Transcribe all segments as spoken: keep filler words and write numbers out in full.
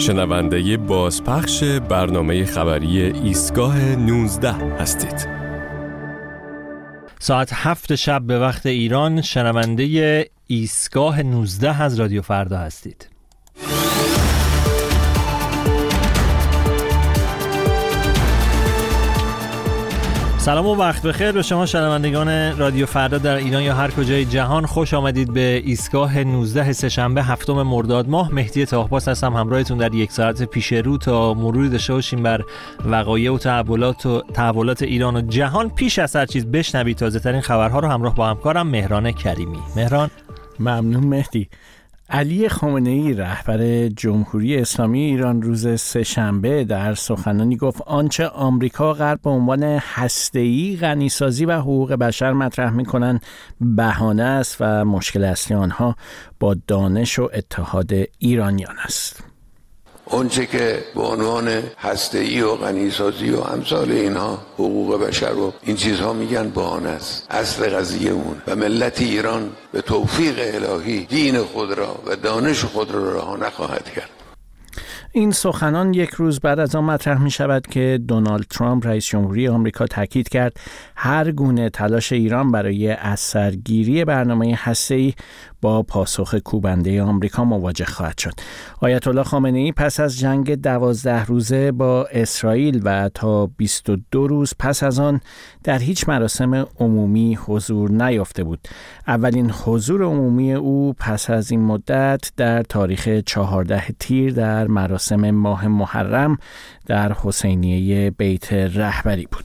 شنونده بازپخش برنامه خبری ایستگاه نوزده هستید. ساعت هفت شب به وقت ایران شنونده ایستگاه نوزده از رادیو فردا هستید. سلام و وقت بخیر به شما شنوندگان رادیو فردا در ایران یا هر کجای جهان. خوش آمدید به ایستگاه نوزده سه‌شنبه هفتم مرداد ماه. مهدی طاهرپاس هستم همراهتون در یک ساعت پیش رو تا مروری داشته باشیم بر وقایع و تحولات و تحولات ایران و جهان. پیش از هر چیز بشنوید تازه ترین خبرها رو همراه با همکارم مهران کریمی. مهران. ممنون مهدی. علی خامنه‌ای رهبر جمهوری اسلامی ایران روز سه‌شنبه در سخنرانی گفت آنچه آمریکا غرب به عنوان هسته‌ای غنیسازی و حقوق بشر مطرح می‌کنند بهانه است و مشکل اصلی آنها با دانش و اتحاد ایرانیان است. اونچه که به عنوان هسته‌ای و غنیسازی و امثال اینها حقوق بشر و این چیزها میگن بهانه است. اصل قضیه اون و ملت ایران به توفیق الهی دین خود را و دانش خود را رها نخواهد کرد. این سخنان یک روز بعد از آن مطرح می شود که دونالد ترامپ رئیس جمهوری آمریکا تاکید کرد هر گونه تلاش ایران برای از سرگیری برنامه هسته‌ای با پاسخ کوبنده آمریکا مواجه خواهد شد. آیت الله خامنه‌ای پس از جنگ دوازده روزه با اسرائیل و تا بیست و دو روز پس از آن در هیچ مراسم عمومی حضور نیافته بود. اولین حضور عمومی او پس از این مدت در تاریخ چهارده تیر در مراسم ماه محرم در حسینیه بیت رهبری بود.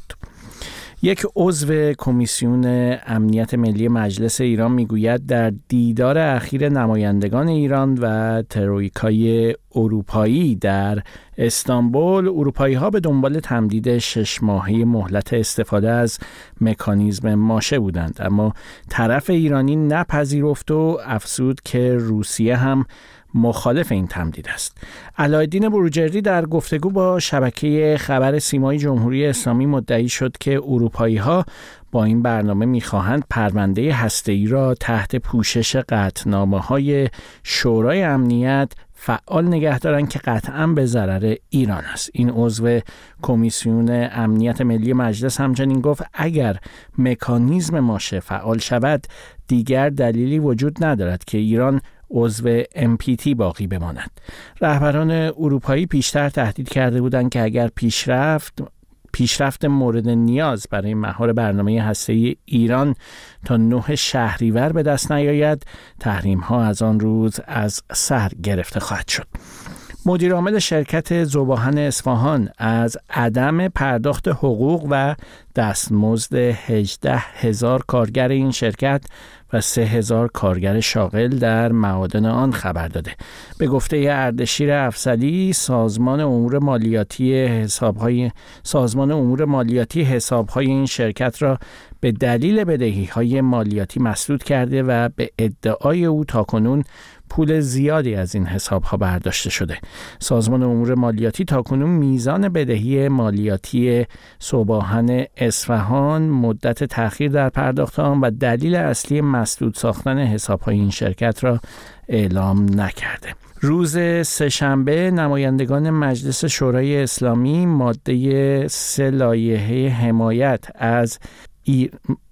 یک عضو کمیسیون امنیت ملی مجلس ایران میگوید در دیدار اخیر نمایندگان ایران و ترویکای اروپایی در استانبول، اروپایی ها به دنبال تمدید شش ماهه مهلت استفاده از مکانیزم ماشه بودند، اما طرف ایرانی نپذیرفت و افزود که روسیه هم مخالف این تمدید است. علاءالدین بروجردی در گفتگو با شبکه خبر سیمای جمهوری اسلامی مدعی شد که اروپایی‌ها با این برنامه می‌خواهند پرونده هسته‌ای را تحت پوشش قطعنامه‌های شورای امنیت فعال نگه دارند که قطعاً به ضرر ایران است. این عضو کمیسیون امنیت ملی مجلس همچنین گفت اگر مکانیزم ماشه فعال شود دیگر دلیلی وجود ندارد که ایران عضو ام پی تی باقی بماند. رهبران اروپایی پیشتر تهدید کرده بودند که اگر پیشرفت پیشرفت مورد نیاز برای مهار برنامه هسته‌ای ایران تا نه شهریور به دست نیاید، تحریم‌ها از آن روز از سر گرفته خواهد شد. مدیر عامل شرکت ذوباهن اصفهان از عدم پرداخت حقوق و دستمزد هجده هزار کارگر این شرکت و سه هزار کارگر شاغل در معادن آن خبر داده. به گفته اردشیر افضلی، سازمان امور مالیاتی حسابهای سازمان امور مالیاتی حسابهای این شرکت را به دلیل بدهی‌های مالیاتی مسدود کرده و به ادعای او تاکنون پول زیادی از این حساب‌ها برداشته شده. سازمان امور مالیاتی تاکنون میزان بدهی مالیاتی ذوباهن اصفهان، مدت تأخیر در پرداخت آن و دلیل اصلی مسدود ساختن حساب‌های این شرکت را اعلام نکرده. روز سه‌شنبه نمایندگان مجلس شورای اسلامی ماده سه لایحه حمایت از ای...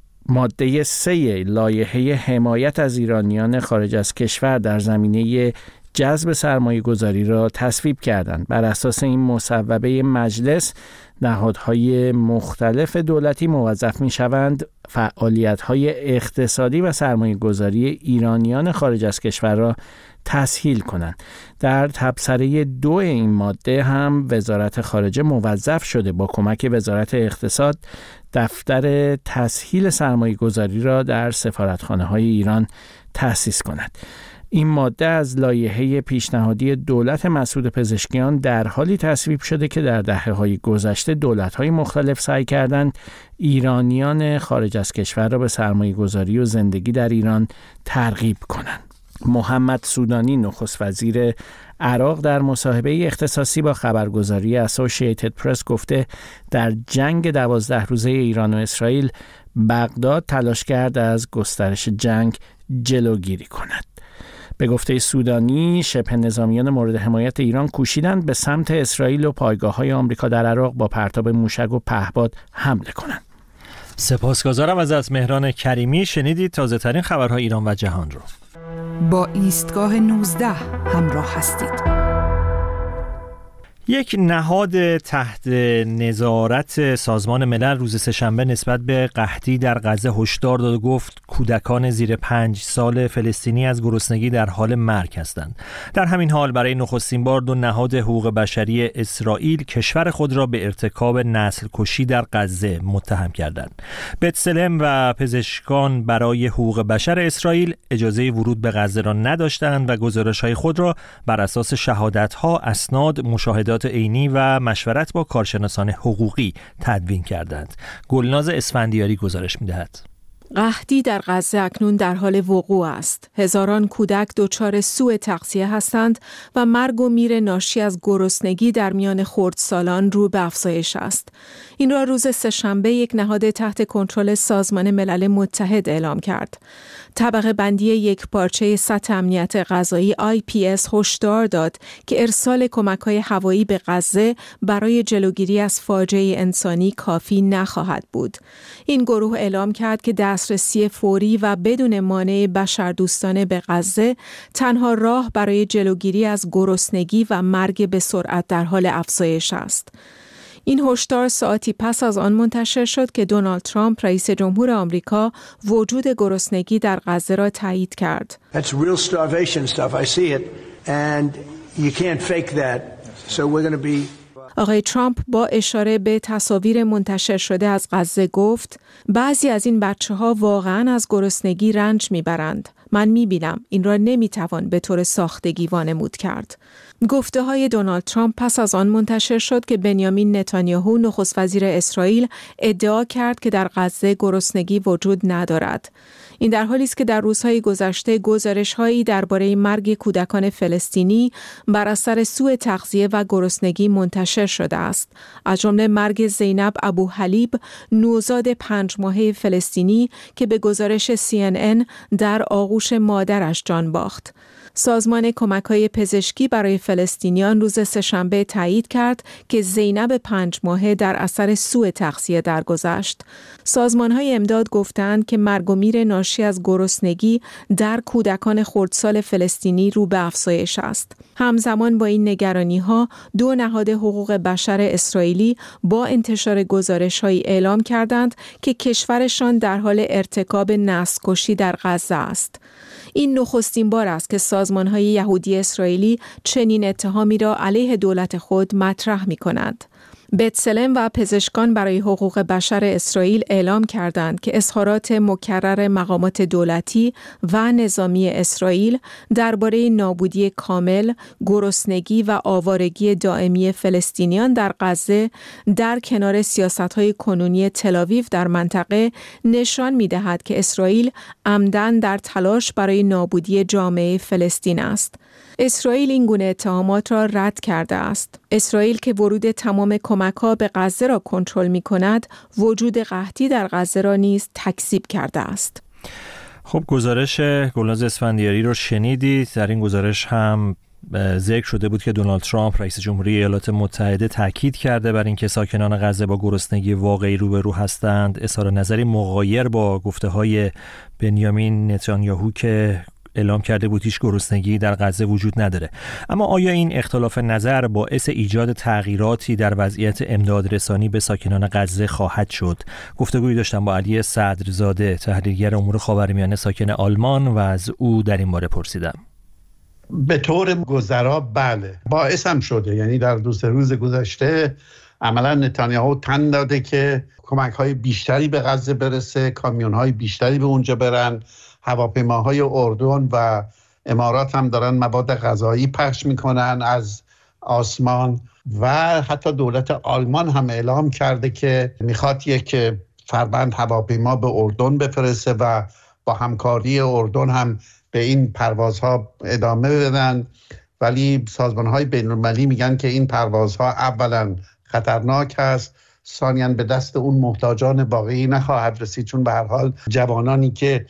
ماده سه لایحه حمایت از ایرانیان خارج از کشور در زمینه جذب سرمایه گذاری را تصویب کردند. بر اساس این مصوبه مجلس، نهادهای مختلف دولتی موظف می شوند فعالیت‌های اقتصادی و سرمایه گذاری ایرانیان خارج از کشور را تسهیل کنند. در تبصره دو این ماده هم وزارت خارجه موظف شده با کمک وزارت اقتصاد دفتر تسهیل سرمایه گذاری را در سفارتخانه‌های ایران تأسیس کند. این ماده از لایحه پیشنهادی دولت مسعود پزشکیان در حالی تصویب شده که در دهه‌های گذشته دولت‌های مختلف سعی کردند ایرانیان خارج از کشور را به سرمایه‌گذاری و زندگی در ایران ترغیب کنند. محمد سودانی نخست وزیر عراق در مصاحبه اختصاصی با خبرگزاری اسوسییتد پرس گفته در جنگ دوازده روزه ایران و اسرائیل بغداد تلاش کرد از گسترش جنگ جلوگیری کند. به گفته سودانی، شبه نظامیان مورد حمایت ایران کوشیدند به سمت اسرائیل و پایگاه‌های آمریکا در عراق با پرتاب موشک و پهپاد حمله کنند. سپاسگزارم از مهران کریمی. شنیدید تازه‌ترین خبرهای ایران و جهان رو. با ایستگاه نوزده همراه هستید. یک نهاد تحت نظارت سازمان ملل روز سه‌شنبه نسبت به قحطی در غزه هشدار داد و گفت کودکان زیر پنج سال فلسطینی از گرسنگی در حال مرگ هستند. در همین حال برای نخستین بار دو نهاد حقوق بشری اسرائیل کشور خود را به ارتکاب نسل کشی در غزه متهم کردند. بتسلم و پزشکان برای حقوق بشر اسرائیل اجازه ورود به غزه را نداشتند و گزارش‌های خود را بر اساس شهادت‌ها، اسناد، مشاهدات عینی و مشورت با کارشناسان حقوقی تدوین کردند. گلناز اسفندیاری گزارش می‌دهد. قحطی در غزه اکنون در حال وقوع است. هزاران کودک دچار سوء تغذیه هستند و مرگ و میر ناشی از گرسنگی در میان خردسالان رو به افزایش است. این را روز سه‌شنبه یک نهاد تحت کنترل سازمان ملل متحد اعلام کرد. طبقه بندی یک پارچه سطح امنیت غذایی آی پی اس هشدار داد که ارسال کمک‌های هوایی به غزه برای جلوگیری از فاجعه انسانی کافی نخواهد بود. این گروه اعلام کرد که دسترسی فوری و بدون مانع بشردوستانه به غزه تنها راه برای جلوگیری از گرسنگی و مرگ به سرعت در حال افزایش است. این هشدار ساعتی پس از آن منتشر شد که دونالد ترامپ رئیس جمهور آمریکا وجود گرسنگی در غزه را تایید کرد. That's real starvation stuff. I see it and you can't fake that. So we're going to be آقای ترامپ با اشاره به تصاویر منتشر شده از غزه گفت بعضی از این بچه‌ها واقعاً از گرسنگی رنج می‌برند. من می‌بینم این را نمی‌توان به طور ساختگی وانمود کرد. گفته های دونالد ترامپ پس از آن منتشر شد که بنیامین نتانیاهو نخست وزیر اسرائیل ادعا کرد که در غزه گرسنگی وجود ندارد. این در حالی است که در روزهای گذشته گزارش‌هایی درباره مرگ کودکان فلسطینی بر اثر سوء تغذیه و گرسنگی منتشر شده است. از جمله مرگ زینب ابو حلیب، نوزاد پنج ماهه فلسطینی که به گزارش سی ان ان در آغوش مادرش جان باخت. سازمان کمک‌های پزشکی برای فلسطینیان روز سه‌شنبه تایید کرد که زینب پنج ماهه در اثر سوء تغذیه درگذشت. سازمان‌های امداد گفتند که مرگ و میر ناشی از گرسنگی در کودکان خردسال فلسطینی رو به افزایش است. همزمان با این نگرانی‌ها، دو نهاد حقوق بشر اسرائیلی با انتشار گزارش‌هایی اعلام کردند که کشورشان در حال ارتکاب نسل‌کشی در غزه است. این نخستین بار است که سازمان‌های یهودی اسرائیلی چنین اتهامی را علیه دولت خود مطرح می‌کنند. بتسلم و پزشکان برای حقوق بشر اسرائیل اعلام کردند که اظهارات مکرر مقامات دولتی و نظامی اسرائیل درباره نابودی کامل، گرسنگی و آوارگی دائمی فلسطینیان در غزه در کنار سیاست‌های کنونی تل‌آویو در منطقه نشان می‌دهد که اسرائیل عمداً در تلاش برای نابودی جامعه فلسطین است. اسرائیل این گونه اتهامات را رد کرده است. اسرائیل که ورود تمام کمک‌ها به غزه را کنترل می‌کند، وجود قحطی در غزه را نیز تکذیب کرده است. خب گزارش گلناز اسفندیاری رو شنیدید. در این گزارش هم ذکر شده بود که دونالد ترامپ رئیس جمهوری ایالات متحده تاکید کرده بر اینکه ساکنان غزه با گرسنگی واقعی روبرو هستند. اظهار نظری مغایر با گفته‌های بنیامین نتانیاهو که اعلام کرده بود هیچ گرسنگی در غزه وجود نداره. اما آیا این اختلاف نظر باعث ایجاد تغییراتی در وضعیت امداد رسانی به ساکنان غزه خواهد شد؟ گفتگویی داشتم با علی صدرزاده، تحلیلگر امور خاورمیانه ساکن آلمان، و از او در این باره پرسیدم. به طور گذرا بله، باعث هم شده. یعنی در دو سه روز گذشته عملا نتانیاهو تن داده که کمک‌های بیشتری به غزه برسه، کامیون‌های بیشتری به اونجا برن. هواپیماهای اردن و امارات هم دارن مواد غذایی پخش میکنن از آسمان و حتی دولت آلمان هم اعلام کرده که میخواد یک فربند هواپیما به اردن بفرسته و با همکاری اردن هم به این پروازها ادامه بدن. ولی سازمانهای بین‌المللی میگن که این پروازها اولا خطرناک است، ثانیاً به دست اون محتاجان واقعی نخواهد رسید، چون به هر حال جوانانی که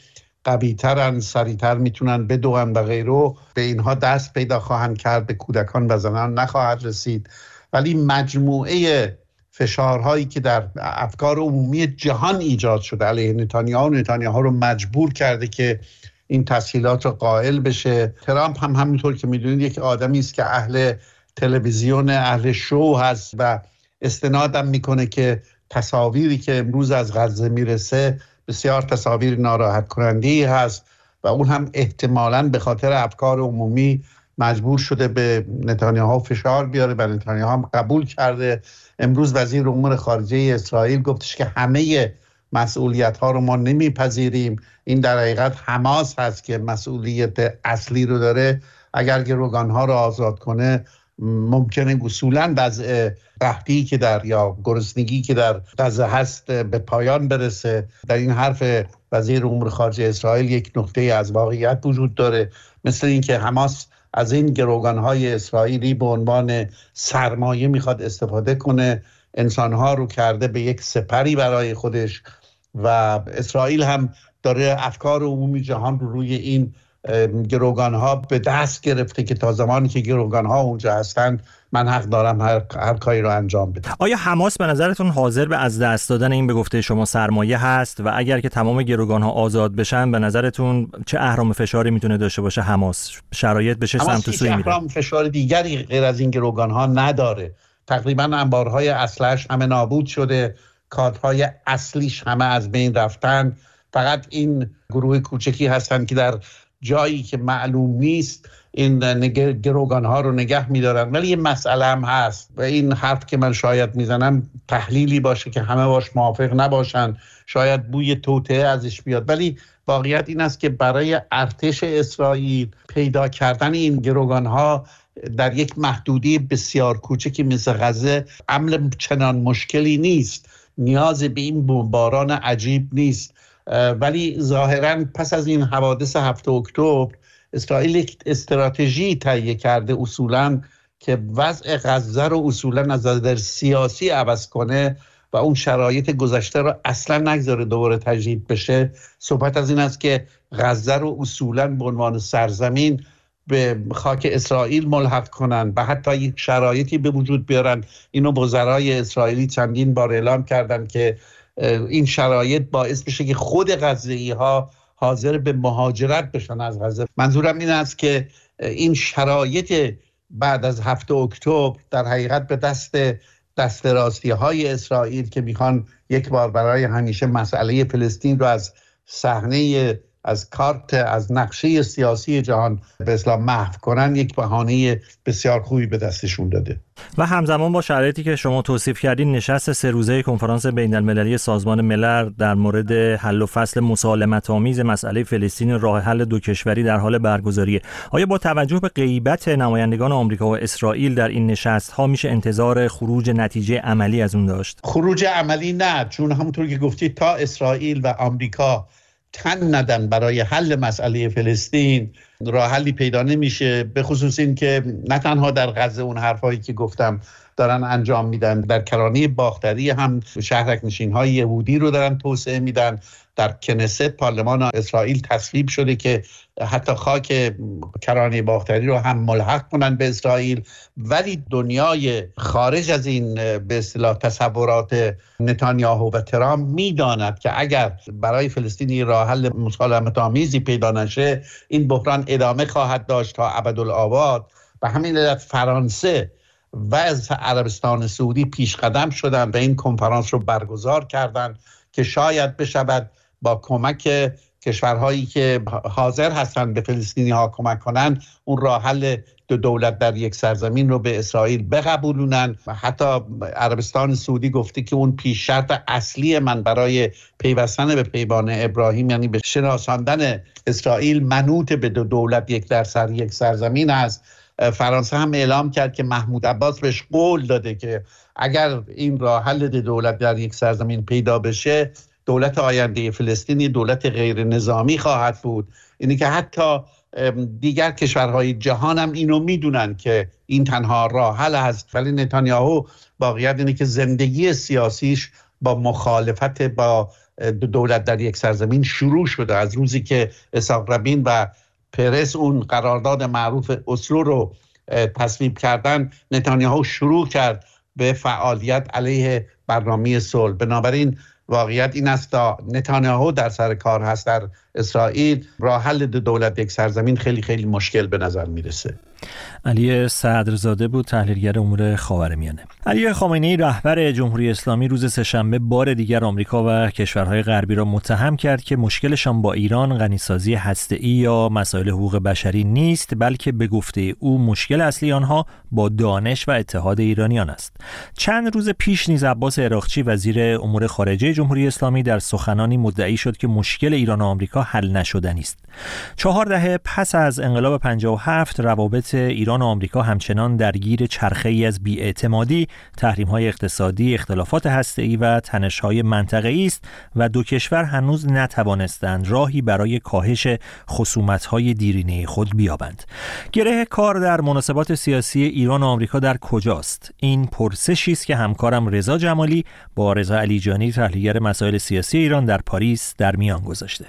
قوی‌ترن، سریعتر میتونن بدوئن و غیره، به اینها دست پیدا خواهند کرد، به کودکان و زنان نخواهد رسید. ولی مجموعه فشارهایی که در افکار عمومی جهان ایجاد شده علیه نتانیاهو نتانیاهو رو مجبور کرده که این تسهیلات رو قائل بشه. ترامپ هم همینطور که میدونید یک آدمی است که اهل تلویزیون، اهل شو هست و استنادم میکنه که تصاویری که امروز از غزه میرسه بسیار تصاویر ناراحت کننده هست و اون هم احتمالاً به خاطر افکار عمومی مجبور شده به نتانیاهو فشار بیاره و نتانیاهو هم قبول کرده. امروز وزیر امور خارجه اسرائیل گفتش که همه مسئولیت ها رو ما نمیپذیریم، این در حقیقت حماس هست که مسئولیت اصلی رو داره. اگر گروگان ها رو آزاد کنه ممکنه اصولاً وضع قحطی که در یا گرسنگی که در غزه هست به پایان برسه. در این حرف وزیر امور خارجه اسرائیل یک نقطه از واقعیت وجود داره، مثل اینکه حماس از این گروگان‌های اسرائیلی به عنوان سرمایه میخواد استفاده کنه، انسانها رو کرده به یک سپری برای خودش و اسرائیل هم داره افکار عمومی جهان رو روی این گروگان‌ها به دست گرفته که تا زمانی که گروگان‌ها اونجا هستند من حق دارم هر, هر کاری رو انجام بدم. آیا حماس به نظرتون حاضر به از دست دادن این به گفته شما سرمایه هست و اگر که تمام گروگان‌ها آزاد بشن به نظرتون چه اهرم فشاری میتونه داشته باشه حماس؟ شرایط بشه سمت و سوی میره؟ اهرم فشار دیگری غیر از این گروگان‌ها نداره. تقریبا انبارهای اسلحه‌اش همه نابود شده، کادرهای اصلیش همه از بین رفتن. فقط این گروه کوچکی هستن که در جایی که معلوم نیست این گروگان ها رو نگه می‌دارن. ولی یه مسئله هم هست و این حرف که من شاید میزنم تحلیلی باشه که همه باش موافق نباشن، شاید بوی توطئه ازش بیاد، ولی واقعیت این است که برای ارتش اسرائیل پیدا کردن این گروگان ها در یک محدودی بسیار کوچکی مثل غزه عمل چنان مشکلی نیست، نیاز به این بمباران عجیب نیست. ولی ظاهراً پس از این حوادث هفتم اکتبر اسرائیل یک استراتژی تهیه کرده اصولاً که وضع غزه رو اصولاً از نظر سیاسی عوض کنه و اون شرایط گذشته رو اصلاً نگذاره دوباره تجدید بشه. صحبت از این است که غزه رو اصولاً به عنوان سرزمین به خاک اسرائیل ملحق کنن و حتی یک شرایطی به وجود بیارن. اینو وزرای اسرائیلی چندین بار اعلام کردن که این شرایط باعث بشه که خود غزه‌ای ها حاضر به مهاجرت بشن از غزه. منظورم این است که این شرایط بعد از هفتم اکتبر در حقیقت به دست دست راستی های اسرائیل که میخوان یک بار برای همیشه مسئله فلسطین رو از صحنه، از کارت، از نقشه سیاسی جهان به اصطلاح محو کنن، یک بهانه بسیار خوبی به دستشون داده. و همزمان با شرایطی که شما توصیف کردین، نشست سه روزه کنفرانس بین‌المللی سازمان ملل در مورد حل و فصل مسالمت‌آمیز مسئله فلسطین، راه حل دو کشوری در حال برگزاریه. آیا با توجه به غیبت نمایندگان آمریکا و اسرائیل در این نشست‌ها میشه انتظار خروج نتیجه عملی از اون داشت؟ خروج عملی نه، چون همونطور که گفتید تا اسرائیل و آمریکا تن ندن برای حل مسئله فلسطین راه حلی پیدا نمیشه. به خصوص این که نه تنها در غزه اون حرفایی که گفتم دارن انجام میدن، در کرانه باختری هم شهرک نشین های یهودی رو دارن توسعه میدن. در کنست پارلمان اسرائیل تصویب شده که حتی خاک کرانه باختری رو هم ملحق کنن به اسرائیل. ولی دنیای خارج از این به اصطلاح تصورات نتانیاهو و ترامپ میداند که اگر برای فلسطینی راه حل مسالمت‌آمیزی پیدا نشه این بحران ادامه خواهد داشت تا ابدالآباد. و همین علت فرانسه و از عربستان سعودی پیش قدم شدن و این کنفرانس رو برگزار کردن که شاید بشود با کمک کشورهایی که حاضر هستند به فلسطینی ها کمک کنن اون راه حل دو دولت در یک سرزمین رو به اسرائیل بقبولونن. و حتی عربستان سعودی گفته که اون پیش شرط اصلی من برای پیوستن به پیمان ابراهیم، یعنی به شناساندن اسرائیل منوط به دو دولت یک در سر یک سرزمین است. فرانسه هم اعلام کرد که محمود عباس بهش قول داده که اگر این راه حل دو دولت در یک سرزمین پیدا بشه، دولت آینده فلسطینی دولت غیر نظامی خواهد بود. اینی که حتی دیگر کشورهای جهان هم اینو میدونن که این تنها راه حل هست. ولی نتانیاهو واقعیت اینه که زندگی سیاسیش با مخالفت با دولت در یک سرزمین شروع شده. از روزی که اسحاق رابین و پرس اون قرارداد معروف اسلو رو تصویب کردن، نتانیاهو شروع کرد به فعالیت علیه برنامه صلح. بنابراین واقعیت این است تا نتانیاهو در سر کار هست در اسرائیل، راه حل دو دولت یک سرزمین خیلی خیلی مشکل به نظر میرسه. علی صدرزاده بود، تحلیلگر امور خاورمیانه. علی خامنه‌ای رهبر جمهوری اسلامی روز سه‌شنبه بار دیگر آمریکا و کشورهای غربی را متهم کرد که مشکلشان با ایران غنیسازی هسته‌ای یا مسائل حقوق بشری نیست، بلکه به گفته او مشکل اصلی آنها با دانش و اتحاد ایرانیان است. چند روز پیش نیز عباس عراقچی وزیر امور خارجه جمهوری اسلامی در سخنانی مدعی شد که مشکل ایران و آمریکا حل نشدنی است. چهار دهه پس از انقلاب پنجاه و هفت روابط ایران و آمریکا همچنان درگیر چرخه‌ای از بی‌اعتمادی، تحریم‌های اقتصادی، اختلافات هسته‌ای و تنش‌های منطقه‌ای است و دو کشور هنوز نتوانستند راهی برای کاهش خصومت‌های دیرینه خود بیابند. گره کار در مناسبات سیاسی ایران و آمریکا در کجاست؟ این پرسشی است که همکارم رضا جمالی با رضا علیجانی، تحلیلگر مسائل سیاسی ایران در پاریس، در میان گذاشته.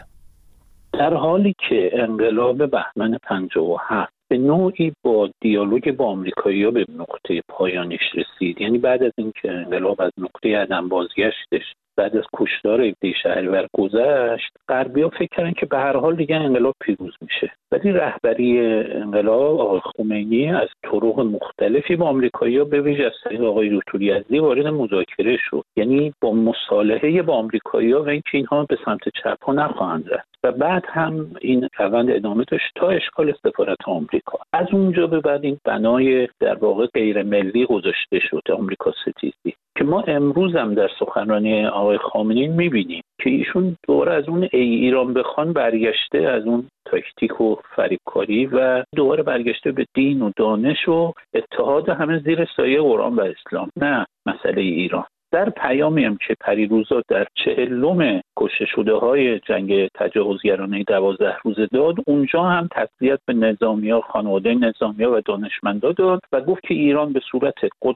در حالی که انقلاب بهمن پنجاه و هفت به نوعی با دیالوگ با آمریکایی‌ها به نقطه پایانش رسید، یعنی بعد از اینکه انقلاب از نقطه عدم بازگشتش بعد از کشتار عده شهریور گذشت، غربی‌ها فکر کردن که به هر حال دیگه انقلاب پیروز میشه. ولی رهبری انقلاب آقای خمینی از طرق مختلفی با آمریکایی‌ها به ویژه از طریق آقای دکتر یزدی وارد مذاکره شد، یعنی با مصالحه با آمریکایی‌ها و اینکه اینها به سمت چپ ها نخواهند رفت و بعد هم این روند ادامه داشت تا اشغال سفارت آمریکا. از اونجا به بعد این بنای در واقع غیر ملی گذاشته شد، آمریکا ستیزی، که ما امروز هم در سخنرانی آقای خامنه‌ای می‌بینیم که ایشون دوباره از اون ای ایران بخوان برگشته، از اون تاکتیک و فریبکاری و دوباره برگشته به دین و دانش و اتحاد همه زیر سایه قرآن و اسلام، نه مسئله ایران. در پیامی هم که پریروزا در چهلم کشته شده های جنگ تجاوزگرانه دوازده روزه داد، اونجا هم تسلیت به نظامی‌ها، خانواده نظامی‌ها و دانشمندا داد و گفت که ایران به صورت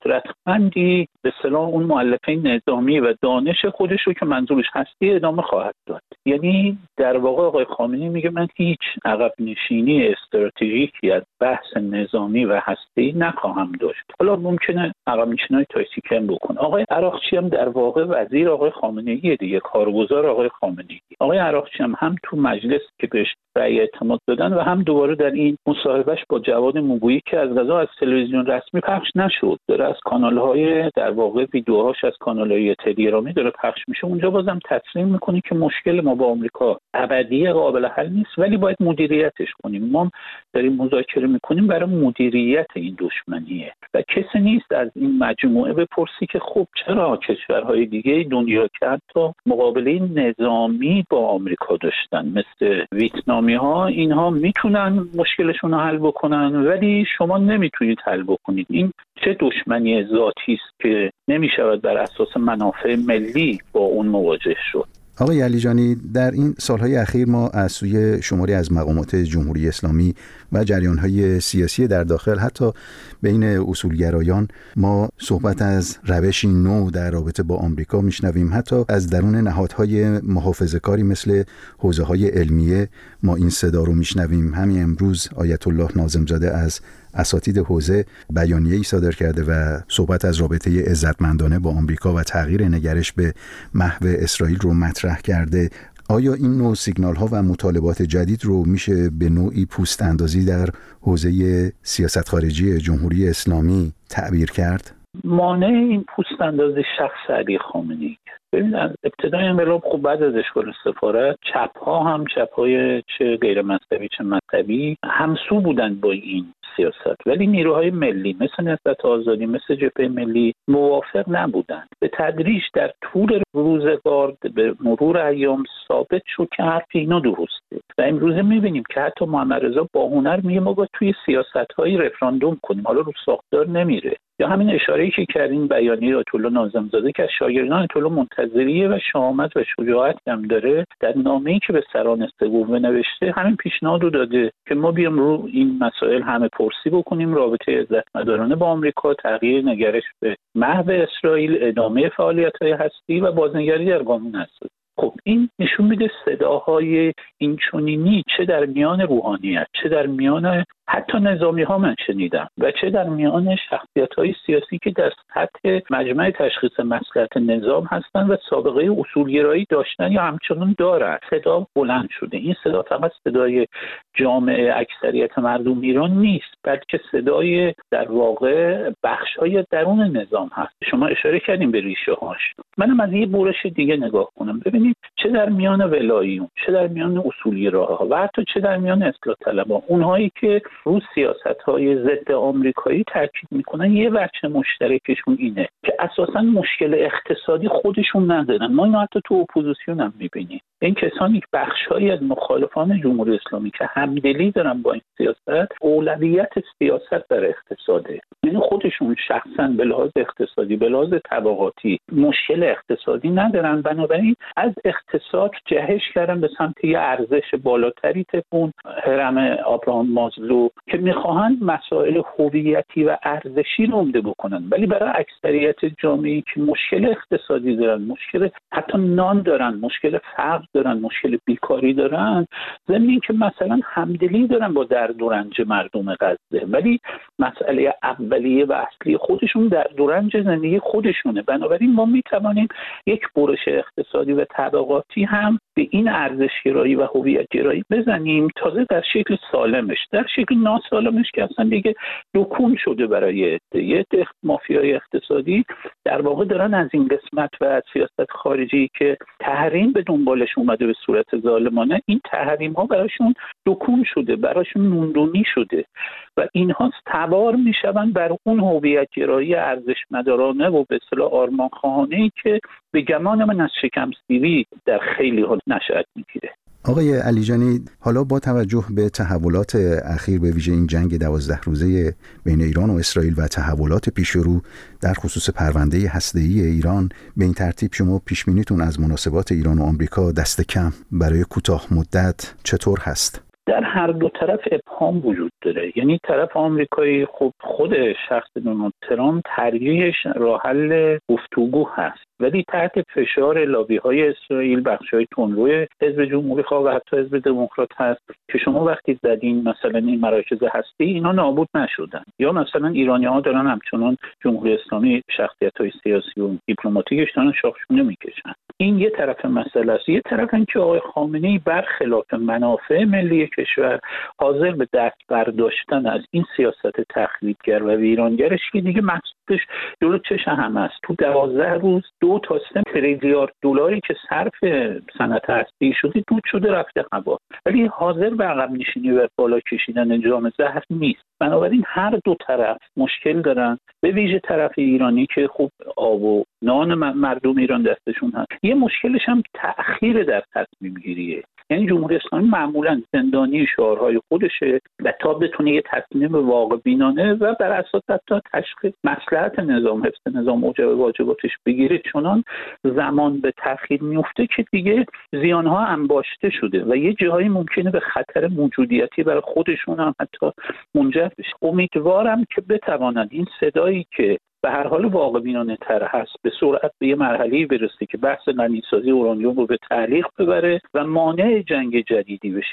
قدرتمندی به اصطلاح اون مؤلفه نظامی و دانش خودش رو که منظورش هستی ادامه خواهد داد. یعنی در واقع آقای خامنه‌ای میگه من هیچ عقب نشینی استراتژیکی از بحث نظامی و هسته‌ای نخواهم داشت. حالا ممکنه عقب نشینی‌های تاکتیکی هم بکنه. آقای عراقچی هم در واقع وزیر آقای خامنه‌ای دیگه، کارگزار آقای خامنه‌ای. آقای عراقچی هم هم تو مجلس که بهش رأی اعتماد دادن و هم دوباره در این مصاحبهش با جواد موگویی که از قضا از تلویزیون رسمی پخش نشد، داره از کانال‌های در واقع ویدیوهاش از کانال‌های تلگرامی داره پخش میشه، اونجا بازم تصریح میکنه که مشکل ما با آمریکا ابدی قابل حل نیست ولی باید مدیریتش کنیم. ما داریم مذاکره میکنیم برای مدیریت این دشمنیه و کسی نیست از این مجموعه بپرسی که خب چرا کشورهای دیگه دنیا که حتی مقابله نظامی با آمریکا داشتن مثل ویتنامی ها، اینها میتونن مشکلشون رو حل بکنن ولی شما نمیتونید حل بکنید. این چه دشمنی ذاتی است که نمیشود بر اساس منافع ملی با اون مواجه شد. آقای علیجانی، در این سالهای اخیر ما از سوی شماری از مقامات جمهوری اسلامی و جریانهای سیاسی در داخل حتی بین اصولگرایان ما صحبت از روشی نو در رابطه با آمریکا میشنویم. حتی از درون نهادهای محافظه‌کاری مثل حوزه‌های علمیه ما این صدا رو میشنویم. همین امروز آیت الله ناظم‌زاده از اساتید حوزه بیانیه‌ای صادر کرده و صحبت از رابطه عزتمندانه با آمریکا و تغییر نگرش به محو اسرائیل رو مطرح کرده. آیا این نوع سیگنال ها و مطالبات جدید رو میشه به نوعی پوست اندازی در حوزه سیاست خارجی جمهوری اسلامی تعبیر کرد؟ مانع این پوست اندازی شخص علی خامنه‌ای. ببینید از ابتدای انقلاب خب بعد از اشغال سفارت چپ ها هم چپ های چه غیر مذهبی چه مذهبی همسو بودند با این سیاست، ولی نیروهای ملی مثل نهضت آزادی مثل جبهه ملی موافق نبودند. به تدریج در طول روزگار به مرور ایام ثابت شد که حرف اینا درسته و امروزه میبینیم که حتی محمد رضا با هنر میگه ما باید توی سیاست‌های رفراندوم کنیم، حالا رو ساختار نمیره. یا همین اشاره‌ای که کردین بیانیه آیت الله ناظم‌زاده که از شاگردان آیت الله منتظریه و شهامت و شجاعت هم داره، در نامه‌ای که به سران سه‌قوه نوشته همین پیشنهاد رو داده که ما بیام رو این مسائل همه پرسی بکنیم، رابطه عزتمندانه با آمریکا، تغییر نگرش به محو اسرائیل، ادامه فعالیت‌های هستی و بازنگری در قانون اساسی. خب این نشون میده صداهای اینچنینی چه در میان روحانیت، چه در میان حتی نظامی ها من شنیدم و چه در میان شخصیت های سیاسی که در سطح مجمع تشخیص مصلحت نظام هستن و سابقه اصولگرایی داشتن یا همچنان دارن. صدا بلند شده. این صدا فقط صدای جامعه اکثریت مردم ایران نیست، بلکه صدای در واقع بخش های درون نظام هست. شما اشاره کردیم به ریشه هاش. منم از یه برش دیگه نگاه کنم. ببینید چه در میان ولاییون، چه در میان اصولگراها و حتی چه در میان اصلاح طلبان، اونهایی که رو سیاست‌های ضد آمریکایی تاکید میکنن، یه وجه مشترکشون اینه که اساساً مشکل اقتصادی خودشون ندارن. ما اینو حتی تو اپوزیسیون هم میبینیم. این کسانی که بخش‌هایی از مخالفان جمهوری اسلامی که همدلی دارن با این سیاست، اولویت سیاست در اقتصاده. یعنی خودشون شخصاً به لحاظ اقتصادی، به لحاظ طبقاتی مشکل اقتصادی ندارن، بنابراین از اقتصاد جهش کردن به سمت یه ارزش بالاتری تکون هرم آبراهام مازلو که میخواهند مسائل هویتی و ارزشی رو عمده بکنن. ولی برای اکثریت جامعه‌ای که مشکل اقتصادی دارن، مشکل حتی نان دارن، مشکل فقر دارن، مشکل بیکاری دارن، ضمن اینکه مثلا همدلی دارن با درد و رنج مردم غزه، ولی مسئله اولیه و اصلی خودشون درد و رنج زندگی خودشونه. بنابراین ما میتوانیم یک برش اقتصادی و طبقاتی هم به این ارزش‌گرایی و هویت‌گرایی بزنیم، تازه در شکل سالمش. در شکل ناسالمش که اصلا دیگه دکون شده برای یه مافیای اقتصادی، در واقع دارن از این قسمت و از سیاست خارجی که تحریم به دنبالش اومده به صورت ظالمانه، این تحریم ها براشون دکون شده، براشون نوندونی شده و اینها سوار میشون بر اون هویت‌گرایی ارزشمدارانه و به اصطلاح آرمانخواهانه‌ای که به گمان من از شکم سیری در خیلی ها نشأت میگیره. آقای علیجانی، حالا با توجه به تحولات اخیر به ویژه این جنگ دوازده روزه بین ایران و اسرائیل و تحولات پیش رو در خصوص پرونده هسته‌ای ایران، به این ترتیب شما پیش بینیتون از مناسبات ایران و آمریکا دست کم برای کوتاه مدت چطور هست؟ در هر دو طرف ابهام وجود داره. یعنی طرف آمریکایی خب خود شخص دونالد ترامپ ترجیحش راه حل گفتگو هست، ولی تحت فشار لابی‌های اسرائیل بخش‌های تندروی حزب جمهوری‌خواه و حتی حزب دموکرات هست که شما وقتی زدین مثلا این مراکز هستی اینا نابود نشدن، یا مثلا ایرانی‌ها دارن همچنان جمهوری اسلامی شخصیت‌های سیاسی و دیپلماتیکش دارن شاخشونه میکشن. این یه طرف مسئله است. یه طرف این که آقای خامنه‌ای برخلاف منافع ملی کشور حاضر به دست برداشتن از این سیاست تخریبگر و ویرانگرش که دیگه مقصودش جلو چشم همه است. تو دوازده روز دو تا سه تریلیارد دلاری که صرف صنعت هستی شده دود شده رفته هوا، ولی حاضر به عقب نشینی و بالا کشیدن جام زهر نیست. بنابراین هر دو طرف مشکل دارن، به ویژه طرف ایرانی که خب آب و نان مردم ایران دستشون هست. یه مشکلش هم تأخیر در تصمیم گیریه. یعنی جمهوری اسلامی معمولا زندانی شعارهای خودشه و تا بتونه یه تصمیم واقع بینانه و بر اساس حتی تشخیص مصلحت نظام، حفظ نظام، اوجب واجباتش بگیره، چنان زمان به تأخیر میفته که دیگه زیانها انباشته شده و یه جاهایی ممکنه به خطر موجودیتی برای خودشون هم حتی منجر بشه. امیدوارم که بتواند این صدایی که به هر حال واقع بینانه تر هست به سرعت به یه مرحله‌ای برسه که بحث غنیسازی اورانیوم رو به تعلیق ببره و مانع جنگ جدیدی بشه.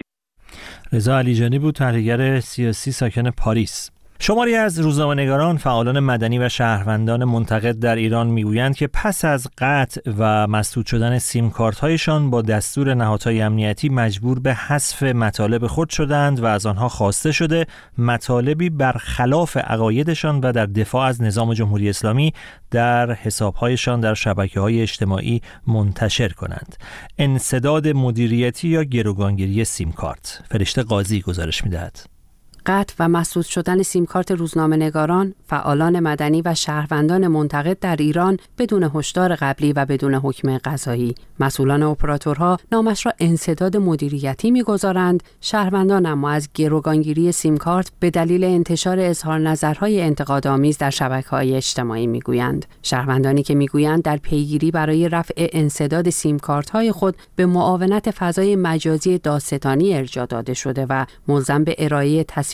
رضا علیجانی بود، تحلیلگر سیاسی ساکن پاریس. شماری از روزنامه‌نگاران، فعالان مدنی و شهروندان منتقد در ایران میگویند که پس از قطع و مسدود شدن سیم کارت‌هایشان با دستور نهادهای امنیتی مجبور به حذف مطالب خود شدند و از آنها خواسته شده مطالبی برخلاف عقایدشان و در دفاع از نظام جمهوری اسلامی در حساب‌هایشان در شبکه‌های اجتماعی منتشر کنند. انسداد مدیریتی یا گروگانگیری سیم کارت. فرشته قاضی گزارش می‌دهد. قطع و مسدود شدن سیمکارت روزنامه‌نگاران، فعالان مدنی و شهروندان منتقد در ایران بدون هشدار قبلی و بدون حکم قضایی. مسئولان اپراتورها نامش را انسداد مدیریتی می‌گذارند، شهروندان اما از گروگانگیری سیمکارت به دلیل انتشار اظهار نظرهای انتقادآمیز در شبکه‌های اجتماعی می‌گویند. شهروندانی که می‌گویند در پیگیری برای رفع انسداد سیمکارت‌های خود به معاونت فضای مجازی دادستانی ارجاع داده شده و ملزم به ارائه تصویر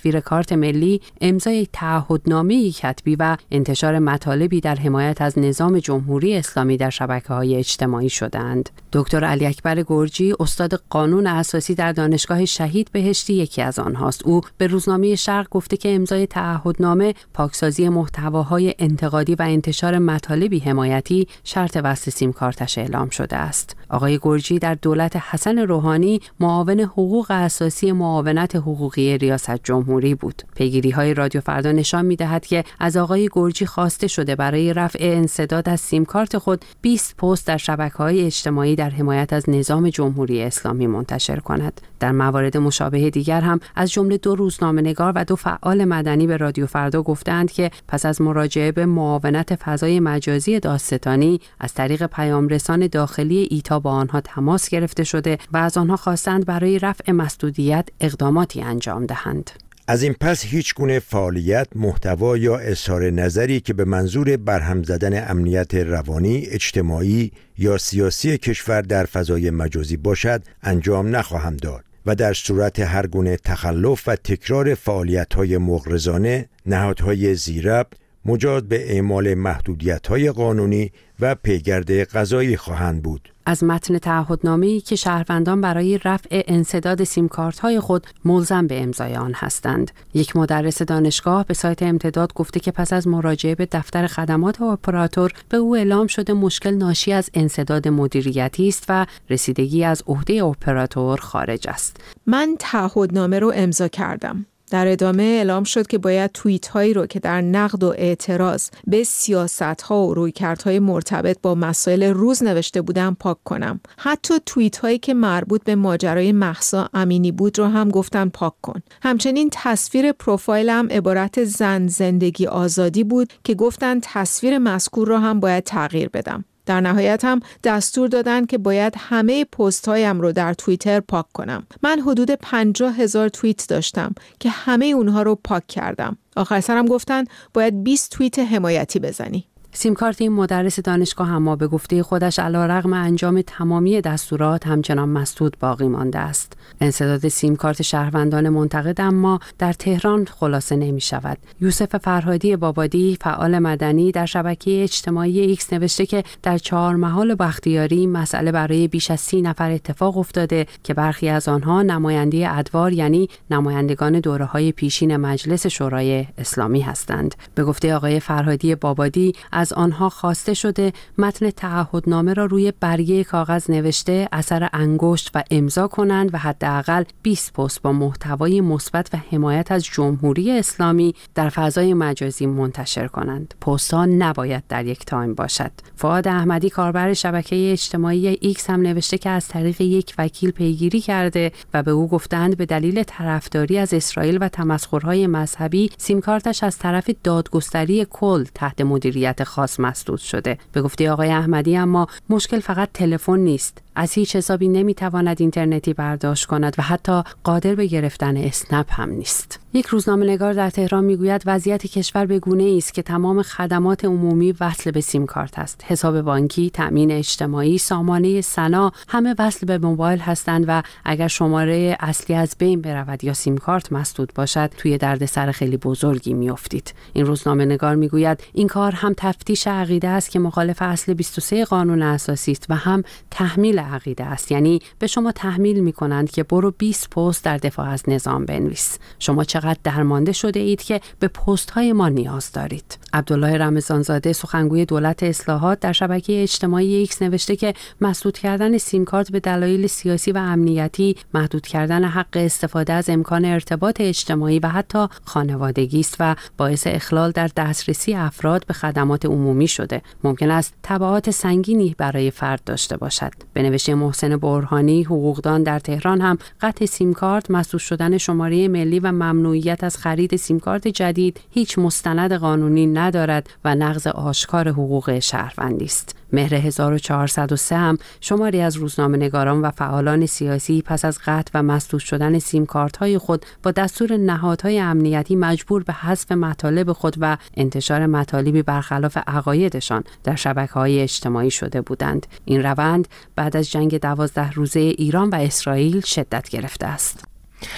تصویر کارت ملی، امضای تعهدنامه‌ای کتبی و انتشار مطالبی در حمایت از نظام جمهوری اسلامی در شبکه‌های اجتماعی شدند. دکتر علی اکبر گرجی، استاد قانون اساسی در دانشگاه شهید بهشتی، یکی از آنهاست. او به روزنامه شرق گفته که امضای تعهدنامه، پاکسازی محتواهای انتقادی و انتشار مطالبی حمایتی شرط وصل سیم کارتش اعلام شده است. آقای گرجی در دولت حسن روحانی معاون حقوق اساسی معاونت حقوقی ریاست جمهوری بود. پیگیری‌های رادیو فردا نشان می‌دهد که از آقای گرجی خواسته شده برای رفع انسداد از سیم کارت خود بیست پست در شبکه‌های اجتماعی در حمایت از نظام جمهوری اسلامی منتشر کند. در موارد مشابه دیگر هم از جمله دو روزنامه‌نگار و دو فعال مدنی به رادیو فردا گفتند که پس از مراجعه به معاونت فضای مجازی دادستانی از طریق پیامرسان داخلی ایتا با آنها تماس گرفته شده و از آنها خواستند برای رفع مسدودیت اقداماتی انجام دهند. از این پس هیچ گونه فعالیت، محتوا یا اظهار نظری که به منظور برهم زدن امنیت روانی، اجتماعی یا سیاسی کشور در فضای مجازی باشد انجام نخواهم داد و در صورت هر گونه تخلف و تکرار فعالیت‌های مغرضانه، نهادهای ذی‌ربط مجاز به اعمال محدودیت‌های قانونی و پیگرد قضایی خواهند بود. از متن تعهدنامه‌ای که شهروندان برای رفع انسداد سیم کارت‌های خود ملزم به امضای آن هستند. یک مدرس دانشگاه به سایت امتداد گفته که پس از مراجعه به دفتر خدمات اپراتور به او اعلام شده مشکل ناشی از انسداد مدیریتی است و رسیدگی از عهده اپراتور خارج است. من تعهدنامه رو امضا کردم. در ادامه اعلام شد که باید توییت هایی رو که در نقد و اعتراض به سیاست ها و رویکردهای مرتبط با مسائل روز نوشته بودم پاک کنم. حتی توییت هایی که مربوط به ماجرای مهسا امینی بود رو هم گفتن پاک کن. همچنین تصویر پروفایلم عبارت زن زندگی آزادی بود که گفتن تصویر مذکور رو هم باید تغییر بدم. در نهایت هم دستور دادن که باید همه پست هایم رو در توییتر پاک کنم. من حدود پنجاه هزار توییت داشتم که همه اونها رو پاک کردم. آخر سرم گفتن باید بیست توییت حمایتی بزنی. سیم کارت این مدرس دانشگاه اما به گفته خودش علیرغم انجام تمامی دستورات همچنان مسدود باقی مانده است. انسداد سیم کارت شهروندان منتقد اما در تهران خلاصه نمی شود. یوسف فرهادی بابادی، فعال مدنی، در شبکه اجتماعی ایکس نوشته که در چهارمحال بختیاری مسئله برای بیش از سی نفر اتفاق افتاده که برخی از آنها نماینده ادوار یعنی نمایندگان دوره‌های پیشین مجلس شورای اسلامی هستند. به گفته آقای فرهادی بابادی از آنها خواسته شده متن تعهدنامه را روی برگه کاغذ نوشته، اثر انگشت و امضا کنند و حداقل بیست پست با محتوای مثبت و حمایت از جمهوری اسلامی در فضای مجازی منتشر کنند. پست‌ها نباید در یک تایم باشد. فؤاد احمدی، کاربر شبکه اجتماعی ایکس هم نوشته که از طریق یک وکیل پیگیری کرده و به او گفتند به دلیل طرفداری از اسرائیل و تمسخرهای مذهبی سیم کارتش از طرف دادگستری کل تحت مدیریت خاص مسدود شده. به گفته آقای احمدی اما مشکل فقط تلفن نیست. از هیچ حسابی نمیتواند اینترنتی برداشت کند و حتی قادر به گرفتن اسنپ هم نیست. یک روزنامه‌نگار در تهران میگوید وضعیت کشور به گونه‌ای است که تمام خدمات عمومی وصل به سیم کارت است. حساب بانکی، تامین اجتماعی، سامانه سنا همه وصل به موبایل هستند و اگر شماره اصلی از بین برود یا سیم کارت مسدود باشد توی دردسر خیلی بزرگی میافتید. این روزنامه‌نگار میگوید این کار هم تفتیش عقیده است که مخالف اصل بیست و سه قانون اساسی است و هم تحمیل عقیده است، یعنی به شما تحمیل می‌کنند که برو بیست پست در دفاع از نظام بنویس. شما چقدر درمانده شده اید که به پست‌های ما نیاز دارید. عبدالله رمضانزاده، سخنگوی دولت اصلاحات، در شبکه اجتماعی ایکس نوشته که مسدود کردن سیم کارت به دلایل سیاسی و امنیتی، محدود کردن حق استفاده از امکان ارتباط اجتماعی و حتی خانوادگی است و باعث اخلال در دسترسی افراد به خدمات عمومی شده. ممکن است تبعات سنگینی برای فرد داشته باشد. به نوشته محسن برهانی، حقوقدان در تهران، هم قطع سیم کارت، مسدود شدن شماره ملی و ممنوعیت از خرید سیم کارت جدید هیچ مستند قانونی ندارد و نقض آشکار حقوق شهروندی است. مهر هزار و چهارصد و سه هم شماری از روزنامه‌نگاران و فعالان سیاسی پس از قطع و مسدود شدن سیم کارت‌های خود با دستور نهادهای امنیتی مجبور به حذف مطالب خود و انتشار مطالبی برخلاف عقایدشان در شبکه‌های اجتماعی شده بودند. این روند بعد از جنگ دوازده روزه ایران و اسرائیل شدت گرفته است.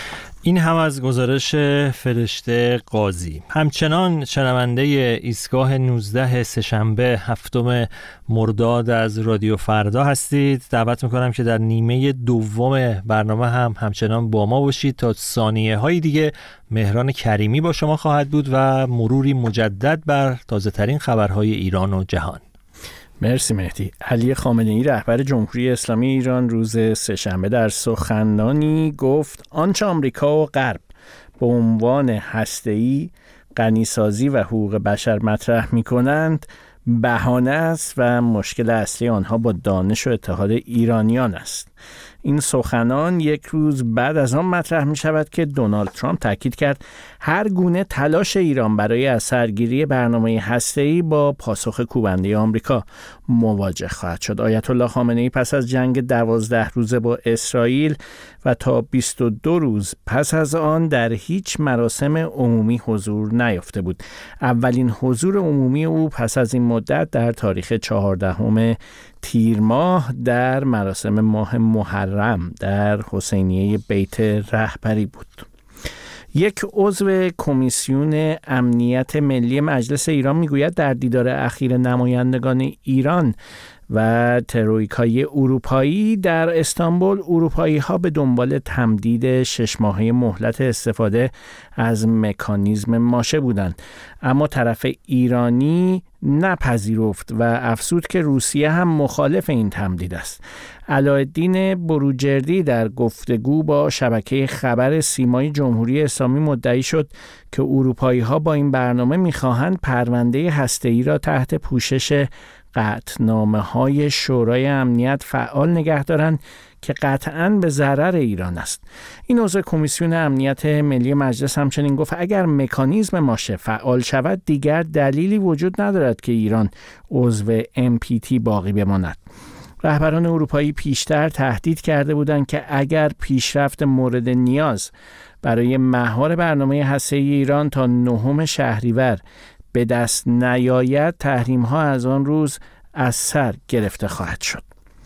این هم از گزارش فرشته قاضی. همچنان شنونده ایستگاه نوزده سه‌شنبه هفتم مرداد از رادیو فردا هستید. دعوت میکنم که در نیمه دوم برنامه هم همچنان با ما باشید تا ثانیه های دیگه. مهران کریمی با شما خواهد بود و مروری مجدد بر تازه ترین خبرهای ایران و جهان. مرسی مهدی. علی خامنه‌ای رهبر جمهوری اسلامی ایران روز سه‌شنبه در سخنرانی گفت آنچه آمریکا و غرب به عنوان هسته‌ای، غنیسازی و حقوق بشر مطرح می‌کنند بهانه است و مشکل اصلی آنها با دانش و اتحاد ایرانیان است. این سخنان یک روز بعد از آن مطرح می شود که دونالد ترامپ تاکید کرد هر گونه تلاش ایران برای از سرگیری برنامه هسته‌ای با پاسخ کوبنده آمریکا مواجه خواهد شد. آیت الله خامنه‌ای پس از جنگ دوازده روزه با اسرائیل و تا بیست و دو روز پس از آن در هیچ مراسم عمومی حضور نیافته بود. اولین حضور عمومی او پس از این مدت در تاریخ چهاردهم تیر ماه در مراسم ماه محرم در حسینیه بیت رهبری بود. یک عضو کمیسیون امنیت ملی مجلس ایران میگوید در دیدار اخیر نمایندگان ایران و ترویکای اروپایی در استانبول، اروپایی ها به دنبال تمدید شش ماهه مهلت استفاده از مکانیزم ماشه بودند، اما طرف ایرانی نپذیرفت و افزود که روسیه هم مخالف این تمدید است. علاءالدین بروجردی در گفتگو با شبکه خبر سیمای جمهوری اسلامی مدعی شد که اروپایی ها با این برنامه میخواهند پرونده هسته‌ای را تحت پوشش قطعنامه های شورای امنیت فعال نگه دارند که قطعاً به ضرر ایران است. این عضو کمیسیون امنیت ملی مجلس همچنین گفت اگر مکانیزم ماشه فعال شود دیگر دلیلی وجود ندارد که ایران عضو ام پی تی باقی بماند. رهبران اروپایی پیشتر تهدید کرده بودند که اگر پیشرفت مورد نیاز برای مهار برنامه هسته‌ای ایران تا نهم شهریور به دست نیاید، تحریم‌ها از آن روز از سر گرفته خواهد شد.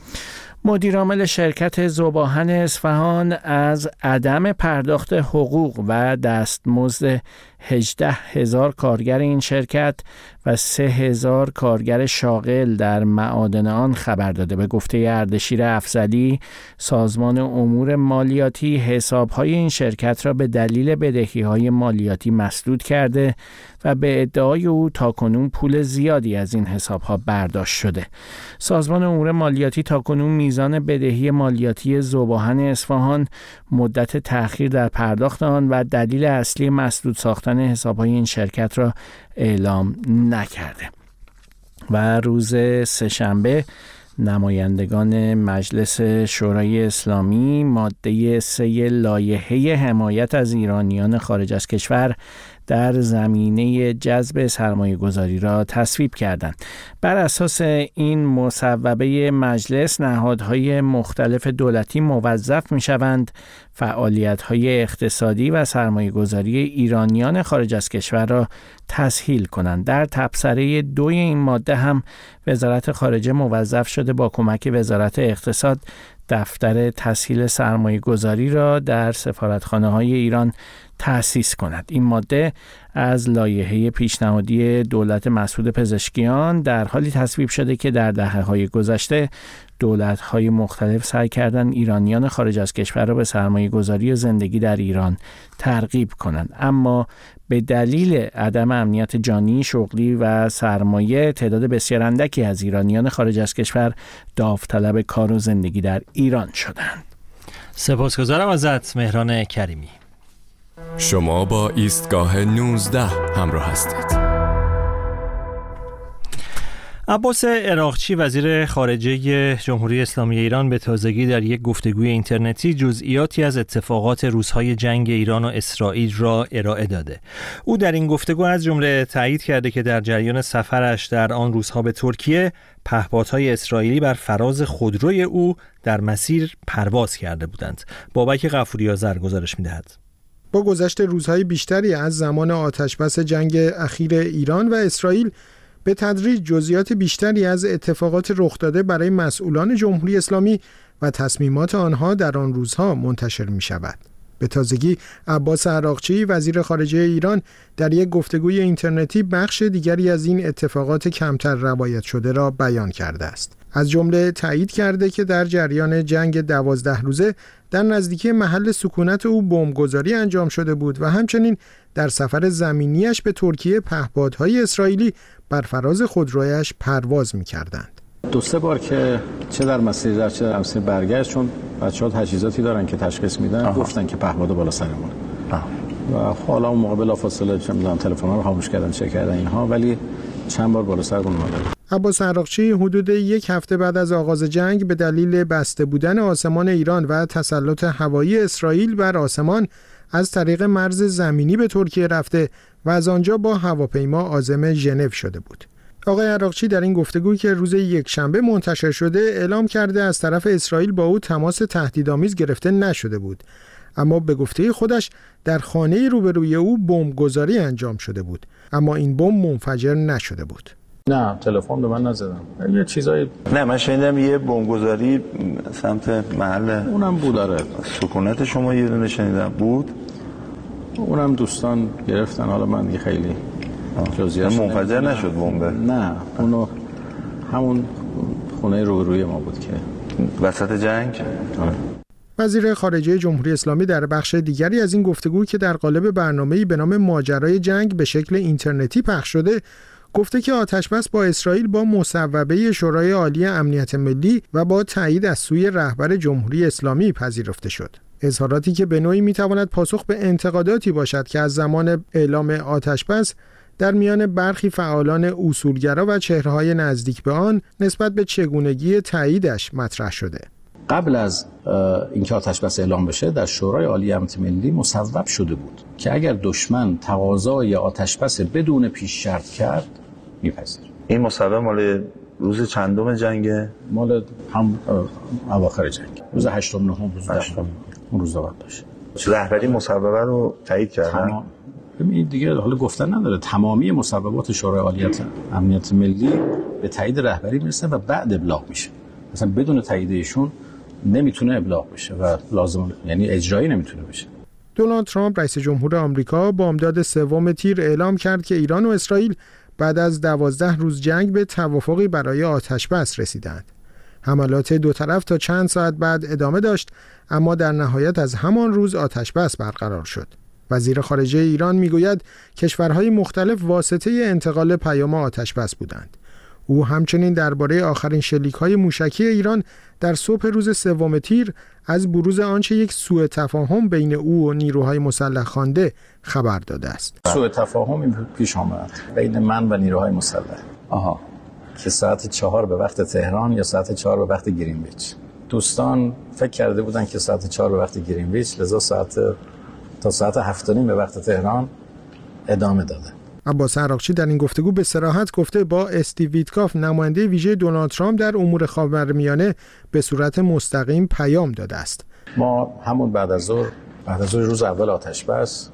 مدیرعامل شرکت ذوباهن اصفهان از عدم پرداخت حقوق و دستمزد هجده هزار کارگر این شرکت و سه هزار کارگر شاغل در معادن آن خبر داده. به گفته اردشیر افضلی، سازمان امور مالیاتی حساب‌های این شرکت را به دلیل بدهی‌های مالیاتی مسدود کرده و به ادعای او تاکنون پول زیادی از این حساب‌ها برداشت شده. سازمان امور مالیاتی تاکنون میزان بدهی مالیاتی ذوباهن اصفهان، مدت تأخیر در پرداخت آن و دلیل اصلی مسدود ساختن حساب‌های این شرکت را اعلام نکرده. و روز سه‌شنبه نمایندگان مجلس شورای اسلامی ماده سه لایحه حمایت از ایرانیان خارج از کشور در زمینه جذب سرمایه گذاری را تصویب کردند. بر اساس این مصوبه مجلس، نهادهای مختلف دولتی موظف می شوند فعالیت‌های اقتصادی و سرمایه گذاری ایرانیان خارج از کشور را تسهیل کنند. در تبصره دوی این ماده هم وزارت خارجه موظف شده با کمک وزارت اقتصاد دفتر تسهیل سرمایه گذاری را در سفارتخانه‌های ایران تأسیس کند. این ماده از لایحه پیشنهادی دولت مسعود پزشکیان در حالی تصویب شده که در دهه‌های گذشته دولت‌های مختلف سعی کردند ایرانیان خارج از کشور را به سرمایه گذاری و زندگی در ایران ترغیب کنند، اما به دلیل عدم امنیت جانی، شغلی و سرمایه تعداد بسیار اندکی از ایرانیان خارج از کشور داوطلب کار و زندگی در ایران شدند. سپاسگزارم ازت مهران کریمی. شما با ایستگاه نوزده همراه هستید. عباس عراقچی وزیر خارجه جمهوری اسلامی ایران به تازگی در یک گفتگوی اینترنتی جزئیاتی از اتفاقات روزهای جنگ ایران و اسرائیل را ارائه داده. او در این گفتگو از جمله تایید کرده که در جریان سفرش در آن روزها به ترکیه، پهپادهای اسرائیلی بر فراز خودروی او در مسیر پرواز کرده بودند. بابک غفوری آذر گزارش می‌دهد. با گذشت روزهای بیشتری از زمان آتشبس جنگ اخیر ایران و اسرائیل، به تدریج جزئیات بیشتری از اتفاقات رخ داده برای مسئولان جمهوری اسلامی و تصمیمات آنها در آن روزها منتشر می شود. به تازگی عباس عراقچی وزیر خارجه ایران در یک گفتگوی اینترنتی بخش دیگری از این اتفاقات کمتر روایت شده را بیان کرده است. از جمله تایید کرده که در جریان جنگ دوازده روزه در نزدیکی محل سکونت او بمبگذاری انجام شده بود و همچنین در سفر زمینیش به ترکیه پهپادهای اسرائیلی بر فراز خودرویش پرواز می‌کردند. دو سه بار که چه در مسیر در چه در مسیر برگشت، چون بچه‌ها تجهیزاتی دارن که تشخیص میدن، آها. گفتن که پهپاد بالا سرمون. و حالا اون موقع بلافاصله چه می‌دونم تلفن‌ها رو خاموش کردن، چک کردن اینها، ولی چند بار بالا سرمون اومد. عباس عراقچی حدود یک هفته بعد از آغاز جنگ به دلیل بسته بودن آسمان ایران و تسلط هوایی اسرائیل بر آسمان از طریق مرز زمینی به ترکیه رفته و از آنجا با هواپیما عازم ژنو شده بود. آقای عراقچی در این گفتگو که روز یکشنبه منتشر شده اعلام کرده از طرف اسرائیل با او تماس تهدیدآمیز گرفته نشده بود، اما به گفته خودش در خانه روبروی او بمبگذاری انجام شده بود، اما این بمب منفجر نشده بود. نه، تلفن به من نزدم. یه چیزای نه، من شنیدم یه بمبگذاری سمت محل اونم بود. داره سکونت شما یه دونه شنیدم بود، اونم دوستان گرفتن. حالا من دیگه خیلی جزئیات منفجر نشد بمب. نه، اونو همون خونه روبروی ما بود که وسط جنگ. آه. وزیر خارجه جمهوری اسلامی در بخش دیگری از این گفتگو که در قالب برنامه‌ای به نام ماجرای جنگ به شکل اینترنتی پخش شده، گفته که آتشبس با اسرائیل با مصوبه شورای عالی امنیت ملی و با تایید از سوی رهبر جمهوری اسلامی پذیرفته شد. اظهاراتی که به نوعی میتواند پاسخ به انتقاداتی باشد که از زمان اعلام آتشبس در میان برخی فعالان اصولگرا و چهره‌های نزدیک به آن نسبت به چگونگی تاییدش مطرح شده. قبل از اینکه آتشبس اعلام بشه در شورای عالی امنیت ملی مصوب شده بود که اگر دشمن تقاضای آتشبس بدون پیش شرط کرد میپذیر. این مصوب مال روز چندم جنگه؟ مال هم اواخر جنگ، روز هشتم نهم روز هشتم اون روز داوود باشه. رهبری مصوبه رو تایید کردن. این دیگه حالا گفتن نداره. تمامی مصوبات شورای عالی امنیت ملی به تایید رهبری میرسه و بعد ابلاغ میشه. مثلا بدون تایید ایشون نمیتونه ابلاغ بشه و لازم، یعنی اجرایی نمیتونه بشه. دونالد ترامپ رئیس جمهور آمریکا بامداد سوم تیر اعلام کرد که ایران و اسرائیل بعد از دوازده روز جنگ به توافقی برای آتشبس رسیدند. حملات دو طرف تا چند ساعت بعد ادامه داشت، اما در نهایت از همان روز آتشبس برقرار شد. وزیر خارجه ایران میگوید کشورهای مختلف واسطه انتقال پیام آتشبس بودند. او همچنین درباره آخرین شلیک‌های موشکی ایران در صبح روز سوم تیر از بروز آنچه یک سوء تفاهم بین او و نیروهای مسلح خوانده خبر داده است. سوء تفاهمی پیش آمد بین من و نیروهای مسلح. آها. که ساعت چهار به وقت تهران یا ساعت چهار به وقت گرینویچ. دوستان فکر کرده بودن که ساعت چهار به وقت گرینویچ، لذا ساعت تا ساعت هفت و نیم به وقت تهران ادامه داده. عباس عراقچی در این گفتگو به صراحت گفته با استیو ویتکاف نماینده ویژه دونالد ترامپ در امور خاورمیانه به صورت مستقیم پیام داده است. ما همون بعد از ظهر بعد از ظهر روز اول آتشبس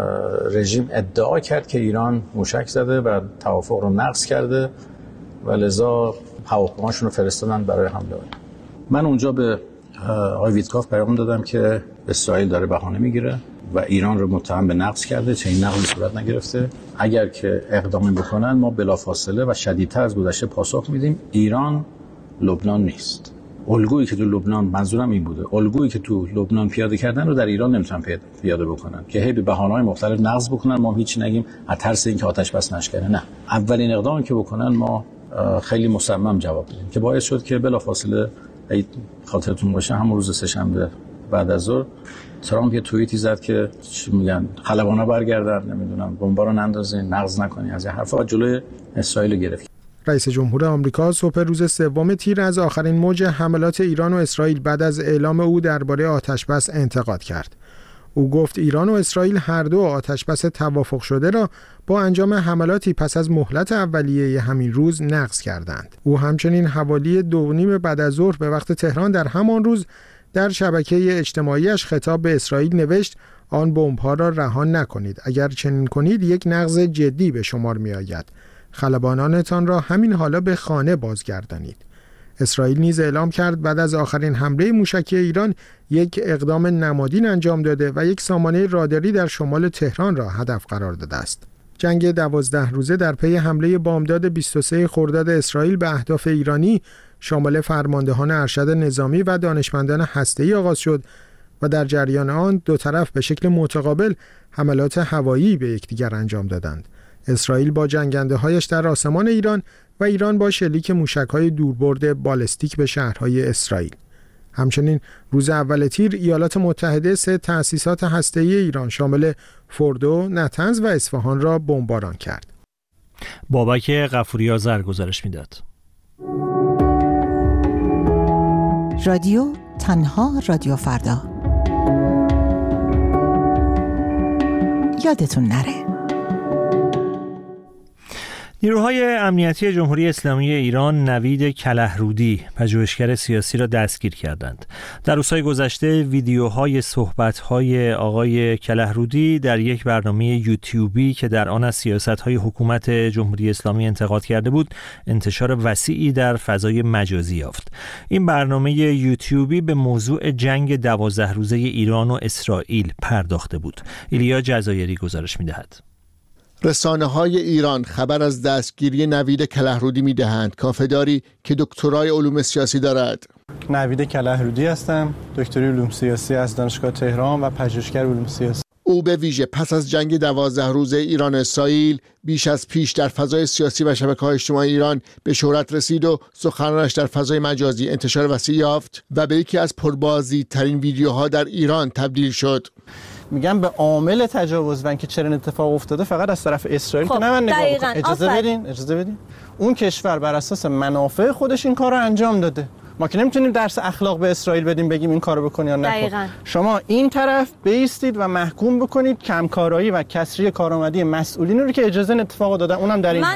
رژیم ادعا کرد که ایران موشک زده و توافق رو نقض کرده و لذا هواپیماشون رو فرستادن برای حمله. من اونجا به آقای ویتکاف پیام دادم که اسرائیل داره بهانه میگیره و ایران رو متهم به نقض کرده، چه این نقضی صورت نگرفته. اگر که اقدامی بکنن ما بلافاصله و شدیدتر از گذشته پاسخ میدیم. ایران لبنان نیست. الگویی که تو لبنان، منظورم این بوده، الگویی که تو لبنان پیاده کردن رو در ایران نمیتونن پیاده بکنن که هی به بهانه‌های مختلف نقض بکنن، ما هیچ نگیم از ترس اینکه آتش بس نشکنه. نه، اولین اقدامی که بکنن ما خیلی مصمم جواب میدیم که باعث شد که بلافاصله خاطرتون باشه همون روز سه‌شنبه بعد از ظهر ترامپ یه توییتی زد که چی میگن خلبانا برگردن، نمیدونم بمبا رو نندازین، نقض نکنین، از این حرفا جلوی اسرائیل گرفت. رئیس جمهور آمریکا صبح روز سوم تیر از آخرین موج حملات ایران و اسرائیل بعد از اعلام او درباره آتشبس انتقاد کرد. او گفت ایران و اسرائیل هر دو آتشبس توافق شده را با انجام حملاتی پس از مهلت اولیه همین روز نقض کردند. او همچنین حوالی دو نیم بعد از ظهر به وقت تهران در همان روز در شبکه اجتماعیش خطاب به اسرائیل نوشت آن بمب‌ها را رها نکنید، اگر چنین کنید یک نقض جدی به شمار می‌آید. خلبانانتان را همین حالا به خانه بازگردانید. اسرائیل نیز اعلام کرد بعد از آخرین حمله موشکی ایران یک اقدام نمادین انجام داده و یک سامانه راداری در شمال تهران را هدف قرار داده است. جنگ دوازده روزه در پی حمله بامداد بیست و سوم خرداد اسرائیل به اهداف ایرانی شامل فرماندهان ارشد نظامی و دانشمندان هسته‌ای آغاز شد و در جریان آن دو طرف به شکل متقابل حملات هوایی به یکدیگر انجام دادند. اسرائیل با جنگنده‌هایش در آسمان ایران و ایران با شلیک موشک‌های دوربرد بالستیک به شهرهای اسرائیل. همچنین روز اول تیر ایالات متحده سه تأسیسات هسته‌ای ایران شامل فوردو، نتنز و اصفهان را بمباران کرد. بابک غفوری آذر گزارش میداد. رادیو تنها رادیو فردا. یادتون نره. نیروهای امنیتی جمهوری اسلامی ایران نوید کلهرودی پژوهشگر سیاسی را دستگیر کردند. در روزهای گذشته ویدیوهای صحبت‌های آقای کلهرودی در یک برنامه یوتیوبی که در آن از سیاست‌های حکومت جمهوری اسلامی انتقاد کرده بود، انتشار وسیعی در فضای مجازی یافت. این برنامه یوتیوبی به موضوع جنگ دوازده روزه ایران و اسرائیل پرداخته بود. ایلیا جزایری گزارش می‌دهد. رسانه‌های ایران خبر از دستگیری نوید کلهرودی می‌دهند، کافه‌داری که دکترای علوم سیاسی دارد. نوید کلهرودی هستم، دکتری علوم سیاسی از دانشگاه تهران و پژوهشگر علوم سیاسی. او به ویژه پس از جنگ دوازده روزه ایران اسرائیل بیش از پیش در فضای سیاسی و شبکه‌های اجتماعی ایران به شهرت رسید و سخنانش در فضای مجازی انتشار وسیع یافت و به یکی از پربازدیدترین ویدیوها در ایران تبدیل شد. میگم به عامل تجاوز و که چرا این اتفاق افتاده فقط از طرف اسرائیل خب که نه من نگاه دقیقاً. اجازه آفر. بدین اجازه بدین اون کشور بر اساس منافع خودش این کار رو انجام داده. ما که نمیتونیم درس اخلاق به اسرائیل بدیم بگیم این کارو بکن یا نکن. دقیقاً. شما این طرف بیستید و محکوم بکنید کمکارایی و کسری کارآمدی مسئولین رو که اجازه این اتفاق دادن، اونم در این من...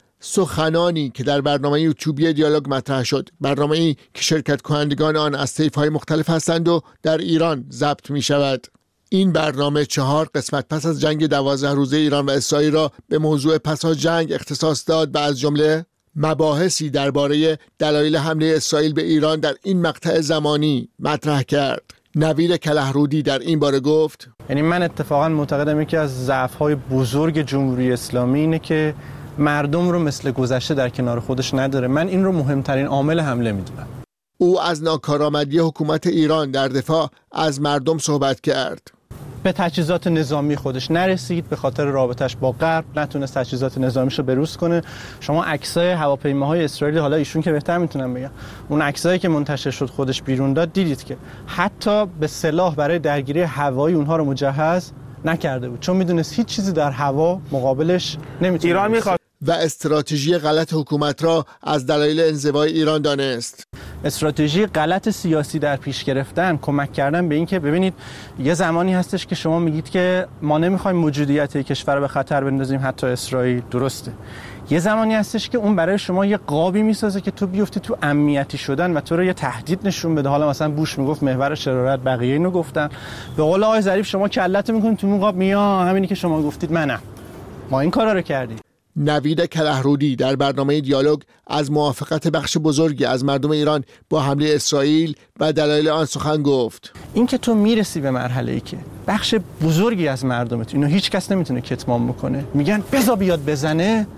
سخنانی که در برنامه یوتیوبی دیالوگ مطرح شد، برنامه‌ای که شرکت کنندگان آن از طیف‌های مختلف هستند و در ایران ضبط می‌شود. این برنامه چهار قسمت پس از جنگ دوازده روزه ایران و اسرائیل را به موضوع پس از جنگ اختصاص داد و از جمله مباحثی درباره دلایل حمله اسرائیل به ایران در این مقطع زمانی مطرح کرد. نوید کلهرودی در این باره گفت: یعنی من اتفاقا معتقدم یکی از ضعف‌های بزرگ جمهوری اسلامی اینه که مردم رو مثل گذشته در کنار خودش نداره. من این رو مهمترین عامل حمله میدونم. او از ناکارآمدی حکومت ایران در دفاع از مردم صحبت کرد. به تجهیزات نظامی خودش نرسید، به خاطر رابطش با غرب نتونست تجهیزات نظامیشو بروز کنه. شما عکسای هواپیماهای اسرائیلی، حالا ایشون که بهتر میتونم بگم، اون عکسایی که منتشر شد خودش بیرون داد، دیدید که حتی به سلاح برای درگیری هوایی اونها رو مجهز نکرده بود، چون میدونست هیچ چیزی در هوا مقابلش نمیتونه. ایران میخواد و استراتژی غلط حکومت را از دلایل انزوای ایران دانست. استراتژی غلط سیاسی در پیش گرفتن، کمک کردن به این که ببینید یه زمانی هستش که شما میگید که ما نمیخوایم موجودیت یک کشور به خطر بندازیم، حتی اسرائیل، درسته. یه زمانی هستش که اون برای شما یه قابی میسازه که تو بیفتی تو امنیتی شدن و تو رو یه تهدید نشون بده. حالا مثلا بوش میگفت محور شرارت، بقیه اینو گفتن. به قول آقای ظریف شما کلت میکنید تو اون قاب، میا همینی که شما گفتید منم. ما این کارا رو کردیم. نوید کلهرودی در برنامه دیالوگ از موافقت بخش بزرگی از مردم ایران با حمله اسرائیل و دلایل آن سخن گفت. این که تو میرسی به مرحله‌ای که بخش بزرگی از مردمت، اینو هیچ کس نمیتونه کتمان بکنه، میگن بذار بیاد بزنه،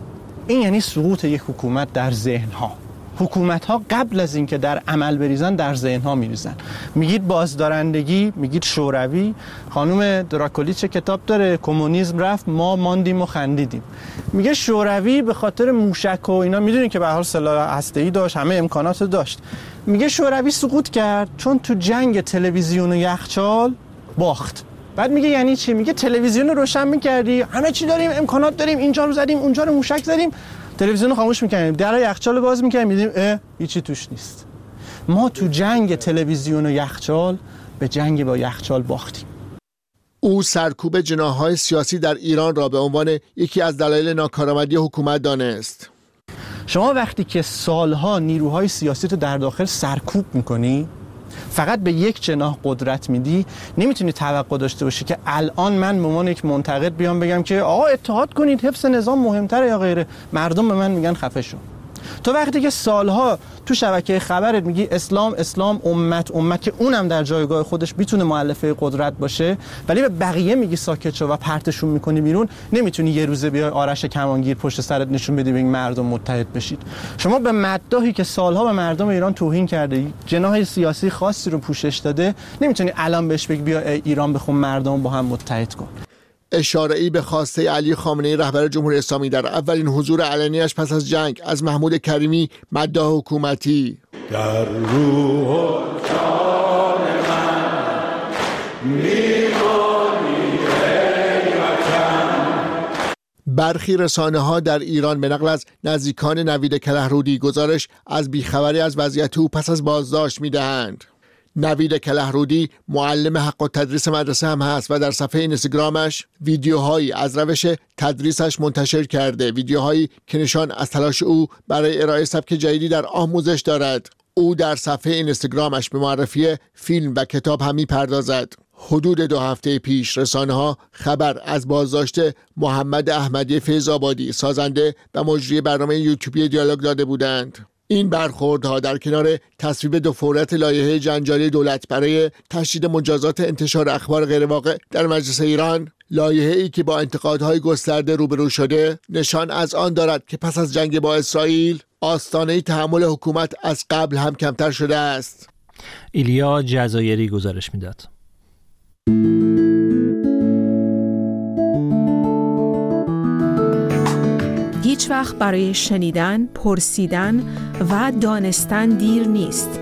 این یعنی سقوط یک حکومت در ذهن‌ها. حکومت‌ها قبل از اینکه در عمل بریزن در ذهن‌ها میریزن. میگید بازدارندگی، میگید شوروی. خانم دراکولیچ کتاب داره، کمونیسم رفت ما ماندیم و خندیدیم. میگه شوروی به خاطر موشک و اینا، میدونید که به هر حال سلاح هسته‌ای داشت، همه امکانات داشت. میگه شوروی سقوط کرد چون تو جنگ تلویزیون و یخچال باخت. بعد میگه یعنی چی؟ میگه تلویزیون رو روشن می‌کردی، همه چی داریم، امکانات داریم، اینجا رو زدیم، اونجا رو موشک زدیم، تلویزیون رو خاموش می‌کردیم، در یخچال رو باز می‌کردیم، می‌دیدیم اه هیچی توش نیست. ما تو جنگ تلویزیون و یخچال به جنگ با یخچال باختیم. او سرکوب جناح‌های سیاسی در ایران را به عنوان یکی از دلایل ناکارآمدی حکومت دانست. شما وقتی که سالها نیروهای سیاسی رو در داخل سرکوب می‌کنی، فقط به یک جناح قدرت میدی، نمیتونی توقع داشته باشی که الان من به عنوان یک منتقد بیام بگم که آقا اتحاد کنید، حفظ نظام مهمتره یا غیره. مردم به من میگن خفه شو. تو وقتی که سالها تو شبکه خبرت میگی اسلام اسلام امت امت که اونم در جایگاه خودش میتونه مؤلفه قدرت باشه، ولی به بقیه میگی ساکت شو و پرتشون میکنی بیرون، نمیتونی یه روزه بیای آرش کمانگیر پشت سرت نشون بدی ببین مردم متحد بشید. شما به مداحی که سالها به مردم ایران توهین کرده، جناح سیاسی خاصی رو پوشش داده، نمیتونی الان بهش بگی بیا ایران بخون مردم با هم متحد کن. اشاره‌ای به خواسته علی خامنه‌ای رهبر جمهوری اسلامی در اولین حضور علنیش پس از جنگ از محمود کریمی مداح حکومتی. در روح و جان من میمانی ای وطن. برخی رسانه‌ها در ایران به نقل از نزدیکان نوید کلهرودی گزارش از بیخبری از وضعیت او پس از بازداشت می‌دهند. نوید کلهرودی معلم حق التدریس مدرسه هم هست و در صفحه اینستاگرامش ویدیوهایی از روش تدریسش منتشر کرده، ویدیوهایی که نشان از تلاش او برای ارائه سبک جدیدی در آموزش دارد. او در صفحه اینستاگرامش به معرفی فیلم و کتاب هم می‌پردازد. حدود دو هفته پیش رسانه‌ها خبر از بازداشت محمد احمدی فیض‌آبادی، سازنده و مجری برنامه یوتیوبی دیالوگ داده بودند. این برخوردها در کنار تصویب دو فورت لایحه جنجالی دولت برای تشدید مجازات انتشار اخبار غیرواقع در مجلس ایران، لایحه‌ای که با انتقادهای گسترده روبرو شده، نشان از آن دارد که پس از جنگ با اسرائیل آستانه تحمل حکومت از قبل هم کمتر شده است. ایلیا جزایری گزارش میداد. هیچ وقت برای شنیدن، پرسیدن و دانستن دیر نیست.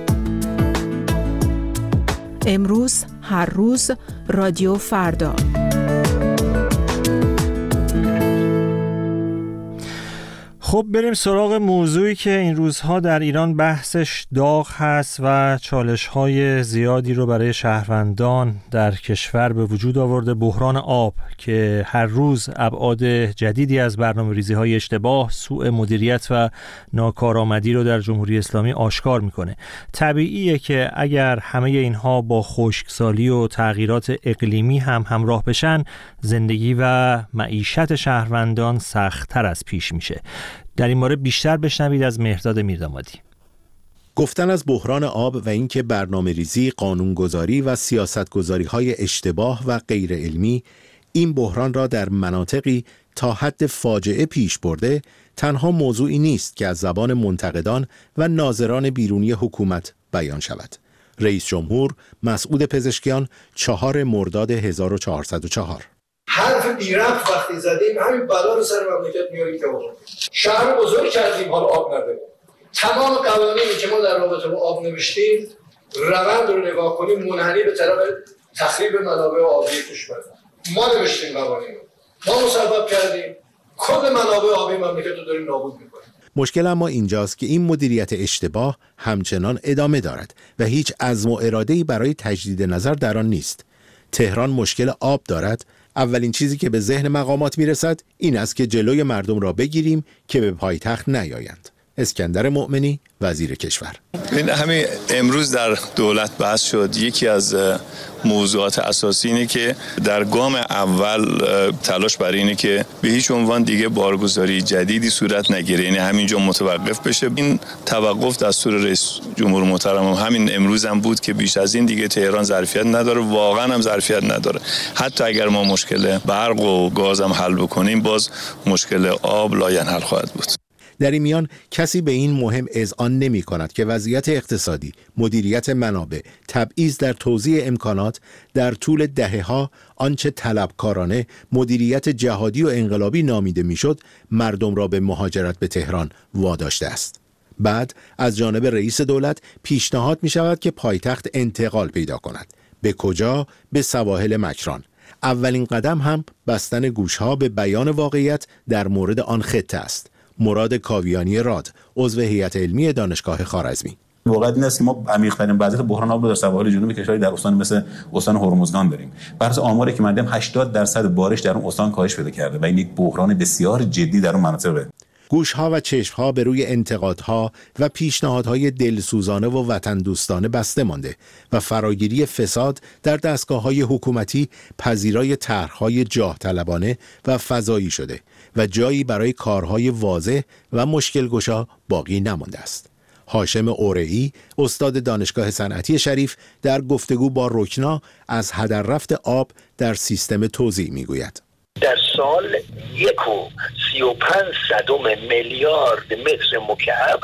امروز، هر روز، رادیو فردا. خب بریم سراغ موضوعی که این روزها در ایران بحثش داغ هست و چالش‌های زیادی رو برای شهروندان در کشور به وجود آورده. بحران آب که هر روز ابعاد جدیدی از برنامه‌ریزی‌های اشتباه، سوء مدیریت و ناکارآمدی رو در جمهوری اسلامی آشکار می‌کنه. طبیعیه که اگر همه اینها با خشکسالی و تغییرات اقلیمی هم همراه بشن، زندگی و معیشت شهروندان سخت‌تر از پیش میشه. در این مورد بیشتر بشنوید از مهرداد میردامادی. گفتن از بحران آب و اینکه برنامه‌ریزی، قانونگذاری و سیاستگذاری‌های اشتباه و غیر علمی این بحران را در مناطقی تا حد فاجعه پیش برده، تنها موضوعی نیست که از زبان منتقدان و ناظران بیرونی حکومت بیان شود. رئیس جمهور مسعود پزشکیان چهار مرداد هزار و چهارصد و چهار: حرف بی‌ربط وقتی زدیم همین بلا رو سر مملکت میاریم که آقا شهر بزرگ کردیم حالا آب نداریم. تمام قوانینی که ما در رابطه با آب نوشتیم، روند رو نگاه کنیم منحنی به طرف تخریب منابع آبی کشور. ما نوشتیم قوانین، ما مسبب کردیم، کل منابع آبی مملکت رو داریم نابود میکنیم. مشکل اما اینجاست که این مدیریت اشتباه همچنان ادامه دارد و هیچ عزم و اراده‌ای برای تجدید نظر در آن نیست. تهران مشکل آب دارد. اولین چیزی که به ذهن مقامات میرسد این است که جلوی مردم را بگیریم که به پایتخت نیایند. اسکندر مؤمنی، وزیر کشور: این همین امروز در دولت بحث شد. یکی از موضوعات اساسی اینه که در گام اول تلاش برای اینه که به هیچ عنوان دیگه بارگذاری جدیدی صورت نگیره، یعنی همینجا متوقف بشه. این توقف دستور رئیس جمهور محترم هم همین امروز هم بود که بیش از این دیگه تهران ظرفیت نداره، واقعا هم ظرفیت نداره. حتی اگر ما مشکل برق و گاز هم حل بکنیم، باز مشکل آب لاینحل خواهد بود. در این میان کسی به این مهم اذعان نمی کند که وضعیت اقتصادی، مدیریت منابع، تبعیض در توزیع امکانات در طول دهه‌ها آنچه طلبکارانه مدیریت جهادی و انقلابی نامیده میشد، مردم را به مهاجرت به تهران واداشته است. بعد از جانب رئیس دولت پیشنهاد می شود که پایتخت انتقال پیدا کند. به کجا؟ به سواحل مکران. اولین قدم هم بستن گوشها به بیان واقعیت در مورد آن خطه است. مراد کاویانی راد، عضو هیئت علمی دانشگاه خوارزمی: واقعا این است که ما عمیق‌ترین وضعیت بحران آب رو در سواحل جنوبی کشور در استان مثل استان هرمزگان داریم. بر اساس آماری که من دیدم هشتاد درصد بارش در اون استان کاهش پیدا کرده و این یک بحران بسیار جدی در اون مناطقه. گوشها و چشمها به روی انتقادها و پیشنهادهای دلسوزانه و وطن دوستانه بسته مانده و فراگیری فساد در دستگاه‌های حکومتی پذیرای طرح‌های جاه طلبانه و فضایی شده و جایی برای کارهای واضح و مشکل گشا باقی نمانده است. هاشم اورئی، استاد دانشگاه صنعتی شریف، در گفتگو با رکنا از هدررفت آب در سیستم توزیع میگوید. در سال یک و سی و پنج صدم میلیارد متر مکعب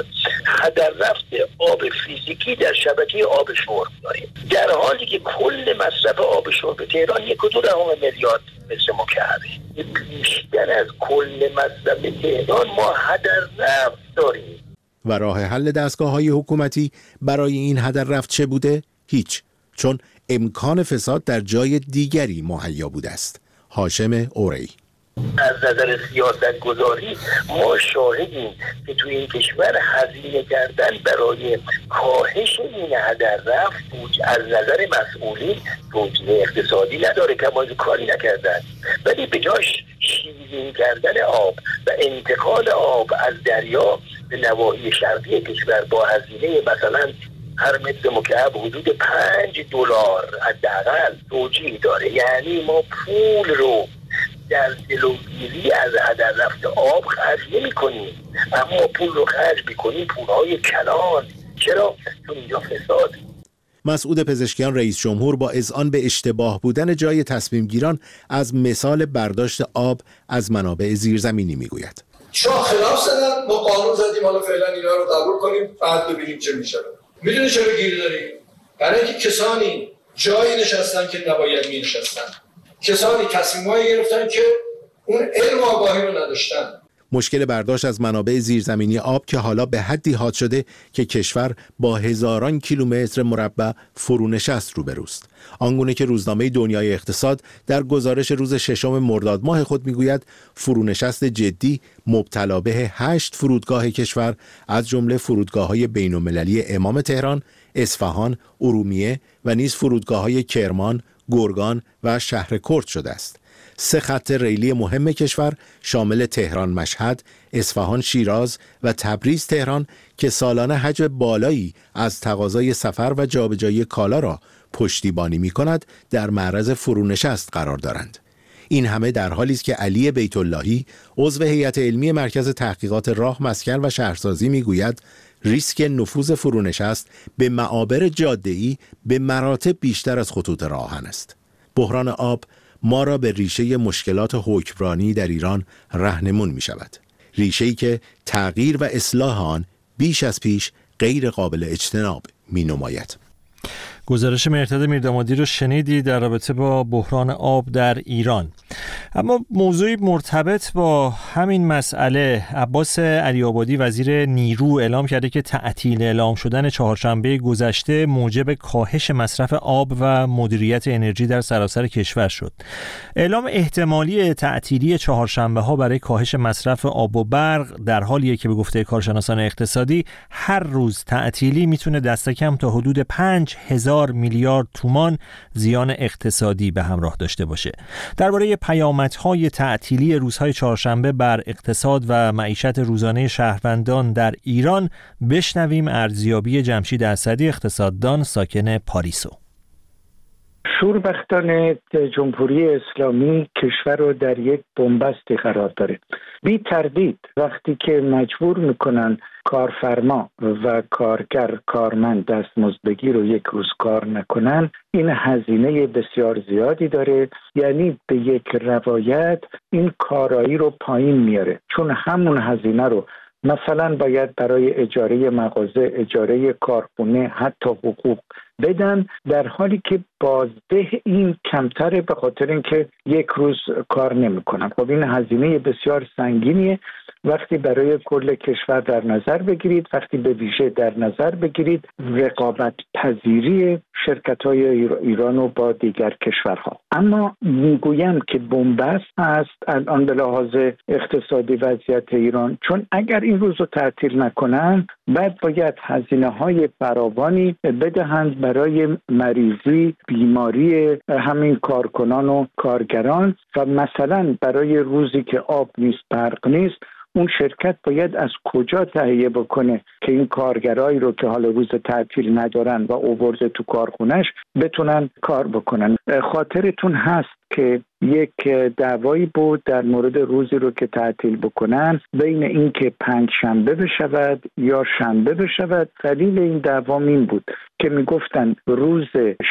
هدررفت آب فیزیکی در شبکه آب شرب داریم، در حالی که کل مصرف آب شرب تهران یک و دو دهم میلیارد متر مکعبه. بیشتر از کل مصرف تهران ما هدررفت داریم. و راه حل دستگاه‌های حکومتی برای این هدررفت چه بوده؟ هیچ، چون امکان فساد در جای دیگری مهیا بوده است. هاشم اورئی: از نظر سیاست گذاری ما شاهدیم که توی این کشور هزینه کردن برای کاهش این هدررفت از نظر مسئولین توجیه اقتصادی نداره، کما کاری نکردن، ولی به جاش شیرین کردن آب و انتقال آب از دریا به نواحی شرقی کشور با هزینه مثلا هر متر مکعب حدود پنج دلار حداقل توجیه داره. یعنی ما پول رو در جلوگیری از هدررفت آب خرج نمی کنیم، اما پول رو خرج میکنیم پولهای کلان. چرا؟ چون اینجا فساد. مسعود پزشکیان، رئیس جمهور، با اذعان به اشتباه بودن جای تصمیم گیران از مثال برداشت آب از منابع زیرزمینی میگوید. شاه خلاف زدن، ما قانون زدیم، حالا فعلا اینا رو قبول کنیم بعد ببینیم چه میشه. میدونی چرا گیر داریم؟ برای اینکه کسانی جایی نشستن که نباید می نشستن، کسانی تصمیمایی گرفتن که اون علم و آگاهی رو نداشتن. مشکل برداشت از منابع زیرزمینی آب که حالا به حدی حاد شده که کشور با هزاران کیلومتر مربع فرونشست روبروست. آنگونه که روزنامه دنیای اقتصاد در گزارش روز ششم مرداد ماه خود میگوید فرونشست جدی مبتلا به هشت فرودگاه کشور از جمله فرودگاه‌های بین‌المللی امام تهران، اصفهان، ارومیه و نیز فرودگاه‌های کرمان، گرگان و شهر کرد شده است. سه خط ریلی مهم کشور شامل تهران مشهد، اصفهان شیراز و تبریز تهران که سالانه حجم بالایی از تقاضای سفر و جابجایی کالا را پشتیبانی می‌کند در معرض فرونشست قرار دارند. این همه در حالی است که علی بیت اللهی، عضو هیئت علمی مرکز تحقیقات راه، مسکن و شهرسازی میگوید ریسک نفوذ فرونشست به معابر جاده‌ای به مراتب بیشتر از خطوط راهن است. بحران آب ما را به ریشه مشکلات حکمرانی در ایران راهنمون می شود. ریشه‌ای که تغییر و اصلاح آن بیش از پیش غیر قابل اجتناب می نماید. گزارش مهرداد میردامادی رو شنیدی در رابطه با بحران آب در ایران. اما موضوعی مرتبط با همین مسئله، عباس علی‌آبادی وزیر نیرو اعلام کرده که تعطیل اعلام شدن چهارشنبه گذشته موجب کاهش مصرف آب و مدیریت انرژی در سراسر کشور شد. اعلام احتمالی تعطیلی چهارشنبه ها برای کاهش مصرف آب و برق در حالیه که به گفته کارشناسان اقتصادی هر روز تعطیلی میتونه دست کم تا حدود پنج هزار میلیارد تومان زیان اقتصادی به همراه داشته باشه. درباره پیامدهای تعطیلی روزهای چهارشنبه بر اقتصاد و معیشت روزانه شهروندان در ایران بشنویم ارزیابی جمشید اسدی، اقتصاددان ساکن پاریسو. شوربختانه جمهوری اسلامی کشور رو در یک بنبستی قرار داره. بی تردید وقتی که مجبور میکنن کارفرما و کارگر کارمند دستمزدگی رو یک روز کار نکنن، این هزینه بسیار زیادی داره. یعنی به یک روایت این کارایی رو پایین میاره، چون همون هزینه رو مثلا باید برای اجاره مغازه، اجاره کارخونه، حتی حقوق بدن، در حالی که بازده این کمتره به خاطر اینکه یک روز کار نمیکنن. خب این هزینه بسیار سنگینیه وقتی برای کل کشور در نظر بگیرید، وقتی به ویژه در نظر بگیرید رقابت پذیری شرکت‌های ایران و با دیگر کشورها. اما میگویم که بنبست است الان به لحاظ اقتصادی وضعیت ایران، چون اگر این روز رو تعطیل نکنن بعد باید هزینه‌های فراوانی بدهند برای مریضی، بیماری همین کارکنان و کارگران، و مثلا برای روزی که آب نیست، برق نیست، اون شرکت باید از کجا تهیه بکنه که این کارگرایی رو که حالا روز تعطیل ندارن و آورده تو کارخونش بتونن کار بکنن. خاطرتون هست که یک دعوایی بود در مورد روزی رو که تعطیل بکنن، بین اینکه پنج شنبه بشود یا شنبه بشود. دلیل این دعوا این بود که میگفتن روز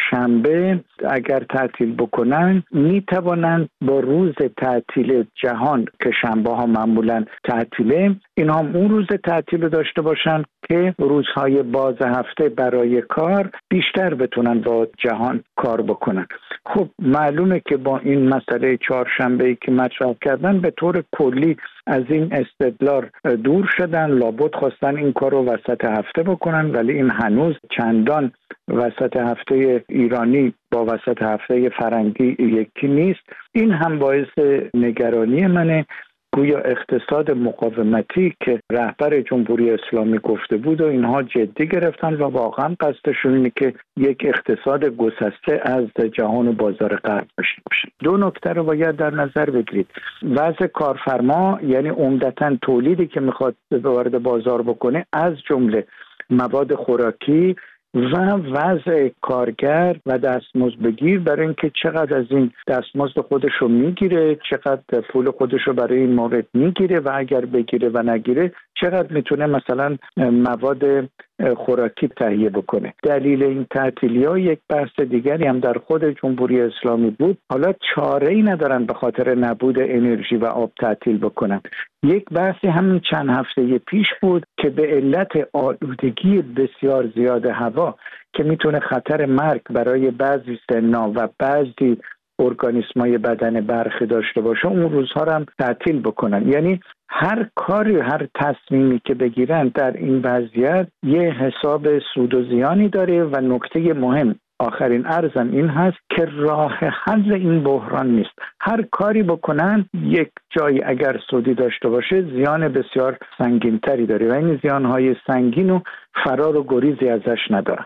شنبه اگر تعطیل بکنن میتوانند با روز تعطیل جهان که شنبه ها معمولا تعطیله، اینا هم اون روز تعطیل رو داشته باشن که روزهای باز هفته برای کار بیشتر بتونن با جهان کار بکنن. خب معلومه که با این مسئله چهارشنبه‌ای که مطرح کردن به طور کلی از این استدلال دور شدن، لابد خواستن این کار رو وسط هفته بکنن، ولی این هنوز چندان وسط هفته ایرانی با وسط هفته فرنگی یکی نیست. این هم باعث نگرانی منه. گویا اقتصاد مقاومتی که رهبر جمهوری اسلامی گفته بود و اینها جدی گرفتن و واقعا قصدشون اینه که یک اقتصاد گسسته از جهان و بازار غرب داشته باشه. دو نکته رو باید در نظر بگیرید. وضع کارفرما، یعنی عمدتاً تولیدی که میخواد وارد بازار بکنه از جمله مواد خوراکی و وضع کارگر و دستمزد بگیر، برای اینکه چقدر از این دستمزد خودش رو میگیره، چقدر پول خودش رو برای این مورد میگیره و اگر بگیره و نگیره چقدر میتونه مثلا مواد خوراکی تهیه بکنه. دلیل این تعطیلی‌ها یک بحث دیگری هم در خود جمهوری اسلامی بود. حالا چاره‌ای ندارن به خاطر نبود انرژی و آب تعطیل بکنن. یک بحثی همین چند هفته پیش بود که به علت آلودگی بسیار زیاد هوا که میتونه خطر مرگ برای بعضی سنا و بعضی ارگانیسم‌های بدن برخی داشته باشه، اون روزها رو هم تعطیل بکنن. یعنی هر کاری، هر تصمیمی که بگیرن در این وضعیت یه حساب سود و زیانی داره و نکته مهم آخرین عرضم این هست که راه حل این بحران نیست. هر کاری بکنن یک جایی اگر سودی داشته باشه زیان بسیار سنگین‌تری داره و این زیان‌های سنگین و فرار و گریزی ازش ندارن.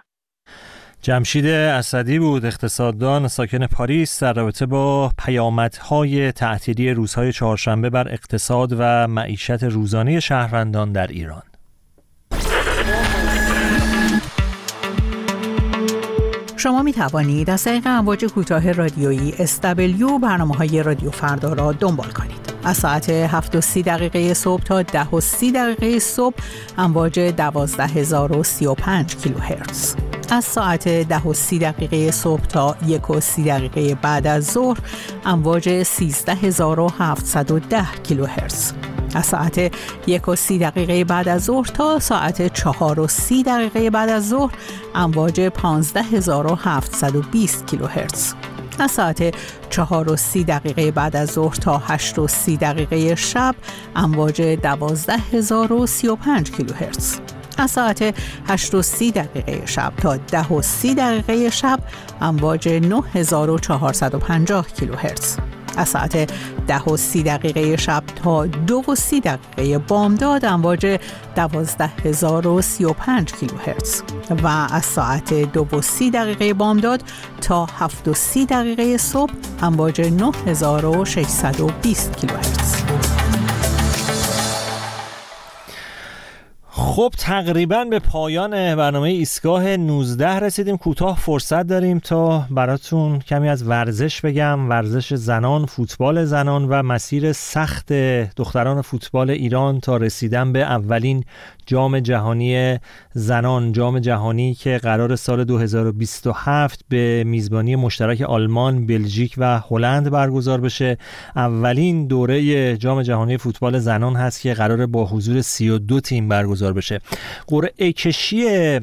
جمشید اسدی بود، اقتصاددان ساکن پاریس، در رابطه با پیامدهای تعطیلی روزهای چهارشنبه بر اقتصاد و معیشت روزانه شهروندان در ایران. شما می توانید از طریق امواج کوتاه رادیویی اس دبلیو برنامه‌های رادیو فردا را دنبال کنید. از ساعت هفت و سی دقیقه صبح تا ده و سی دقیقه صبح امواج دوازده هزار و سی و پنج کیلوهرتز. از ساعت ده و سی دقیقه صبح تا یک و سی دقیقه بعد از ظهر امواج سیزده هزار و هفتصد و ده کیلوهرتز. از ساعت یک و سی دقیقه بعد از ظهر تا ساعت چهار و سی دقیقه بعد از ظهر امواج پانزده هزار و هفتصد و بیست کیلوهرتز. از ساعت چهار و سی دقیقه بعد از ظهر تا هشت و سی دقیقه شب امواج دوازده هزار و سی و پنج کیلوهرتز. از ساعت هشت و سی دقیقه شب تا ده و سی دقیقه شب امواج نه هزار و چهارصد و پنجاه کیلوهرتز. از ساعت ده و سی دقیقه شب تا دو و سی دقیقه بامداد امواج دوازده هزار و سی و پنج کیلوهرتز و از ساعت دو و سی دقیقه بامداد تا هفت و سی دقیقه صبح امواج نه هزار و ششصد و بیست کیلوهرتز. خب تقریبا به پایان برنامه ایستگاه نوزده رسیدیم. کوتاه فرصت داریم تا براتون کمی از ورزش بگم، ورزش زنان، فوتبال زنان و مسیر سخت دختران فوتبال ایران تا رسیدن به اولین جام جهانی زنان، جام جهانی که قرار سال دو هزار و بیست و هفت به میزبانی مشترک آلمان، بلژیک و هلند برگزار بشه. اولین دوره جام جهانی فوتبال زنان هست که قرار با حضور سی و دو تیم برگزار بشه. قرعه کشی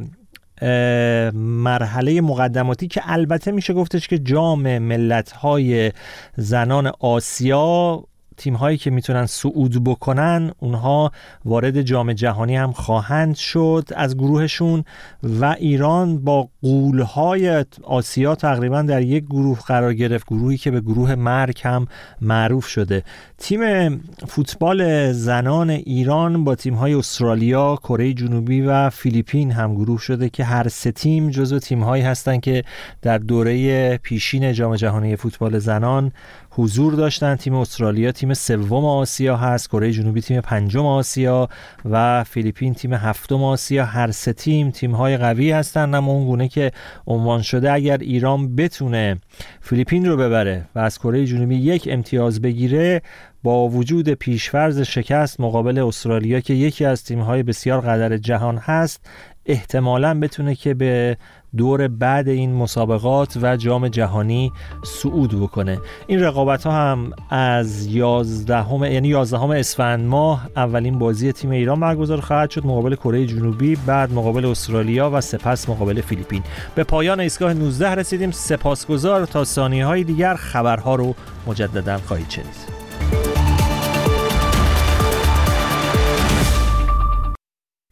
مرحله مقدماتی که البته میشه گفتش که جام ملت‌های زنان آسیا، تیم هایی که میتونن صعود بکنن اونها وارد جام جهانی هم خواهند شد از گروهشون و ایران با غول‌های آسیا تقریبا در یک گروه قرار گرفت، گروهی که به گروه مرگ هم معروف شده. تیم فوتبال زنان ایران با تیم های استرالیا، کره جنوبی و فیلیپین هم گروه شده که هر سه تیم جزو تیم هایی هستن که در دوره پیشین جام جهانی فوتبال زنان حضور داشتن. تیم استرالیا تیم سوم آسیا هست، کره جنوبی تیم پنجم آسیا و فیلیپین تیم هفتم آسیا. هر سه تیم تیم‌های قوی هستن، اما اون گونه که عنوان شده اگر ایران بتونه فیلیپین رو ببره و از کره جنوبی یک امتیاز بگیره، با وجود پیشفرض شکست مقابل استرالیا که یکی از تیم‌های بسیار قدر جهان هست، احتمالاً بتونه که به دور بعد این مسابقات و جام جهانی صعود بکنه. این رقابت‌ها هم از یازدهم یعنی یازدهم اسفند ماه اولین بازی تیم ایران برگزار خواهد شد مقابل کره جنوبی، بعد مقابل استرالیا و سپس مقابل فیلیپین. به پایان ایستگاه نوزده رسیدیم. سپاسگزار. تا ثانیه‌های دیگر خبرها رو مجددا خواهید شنید.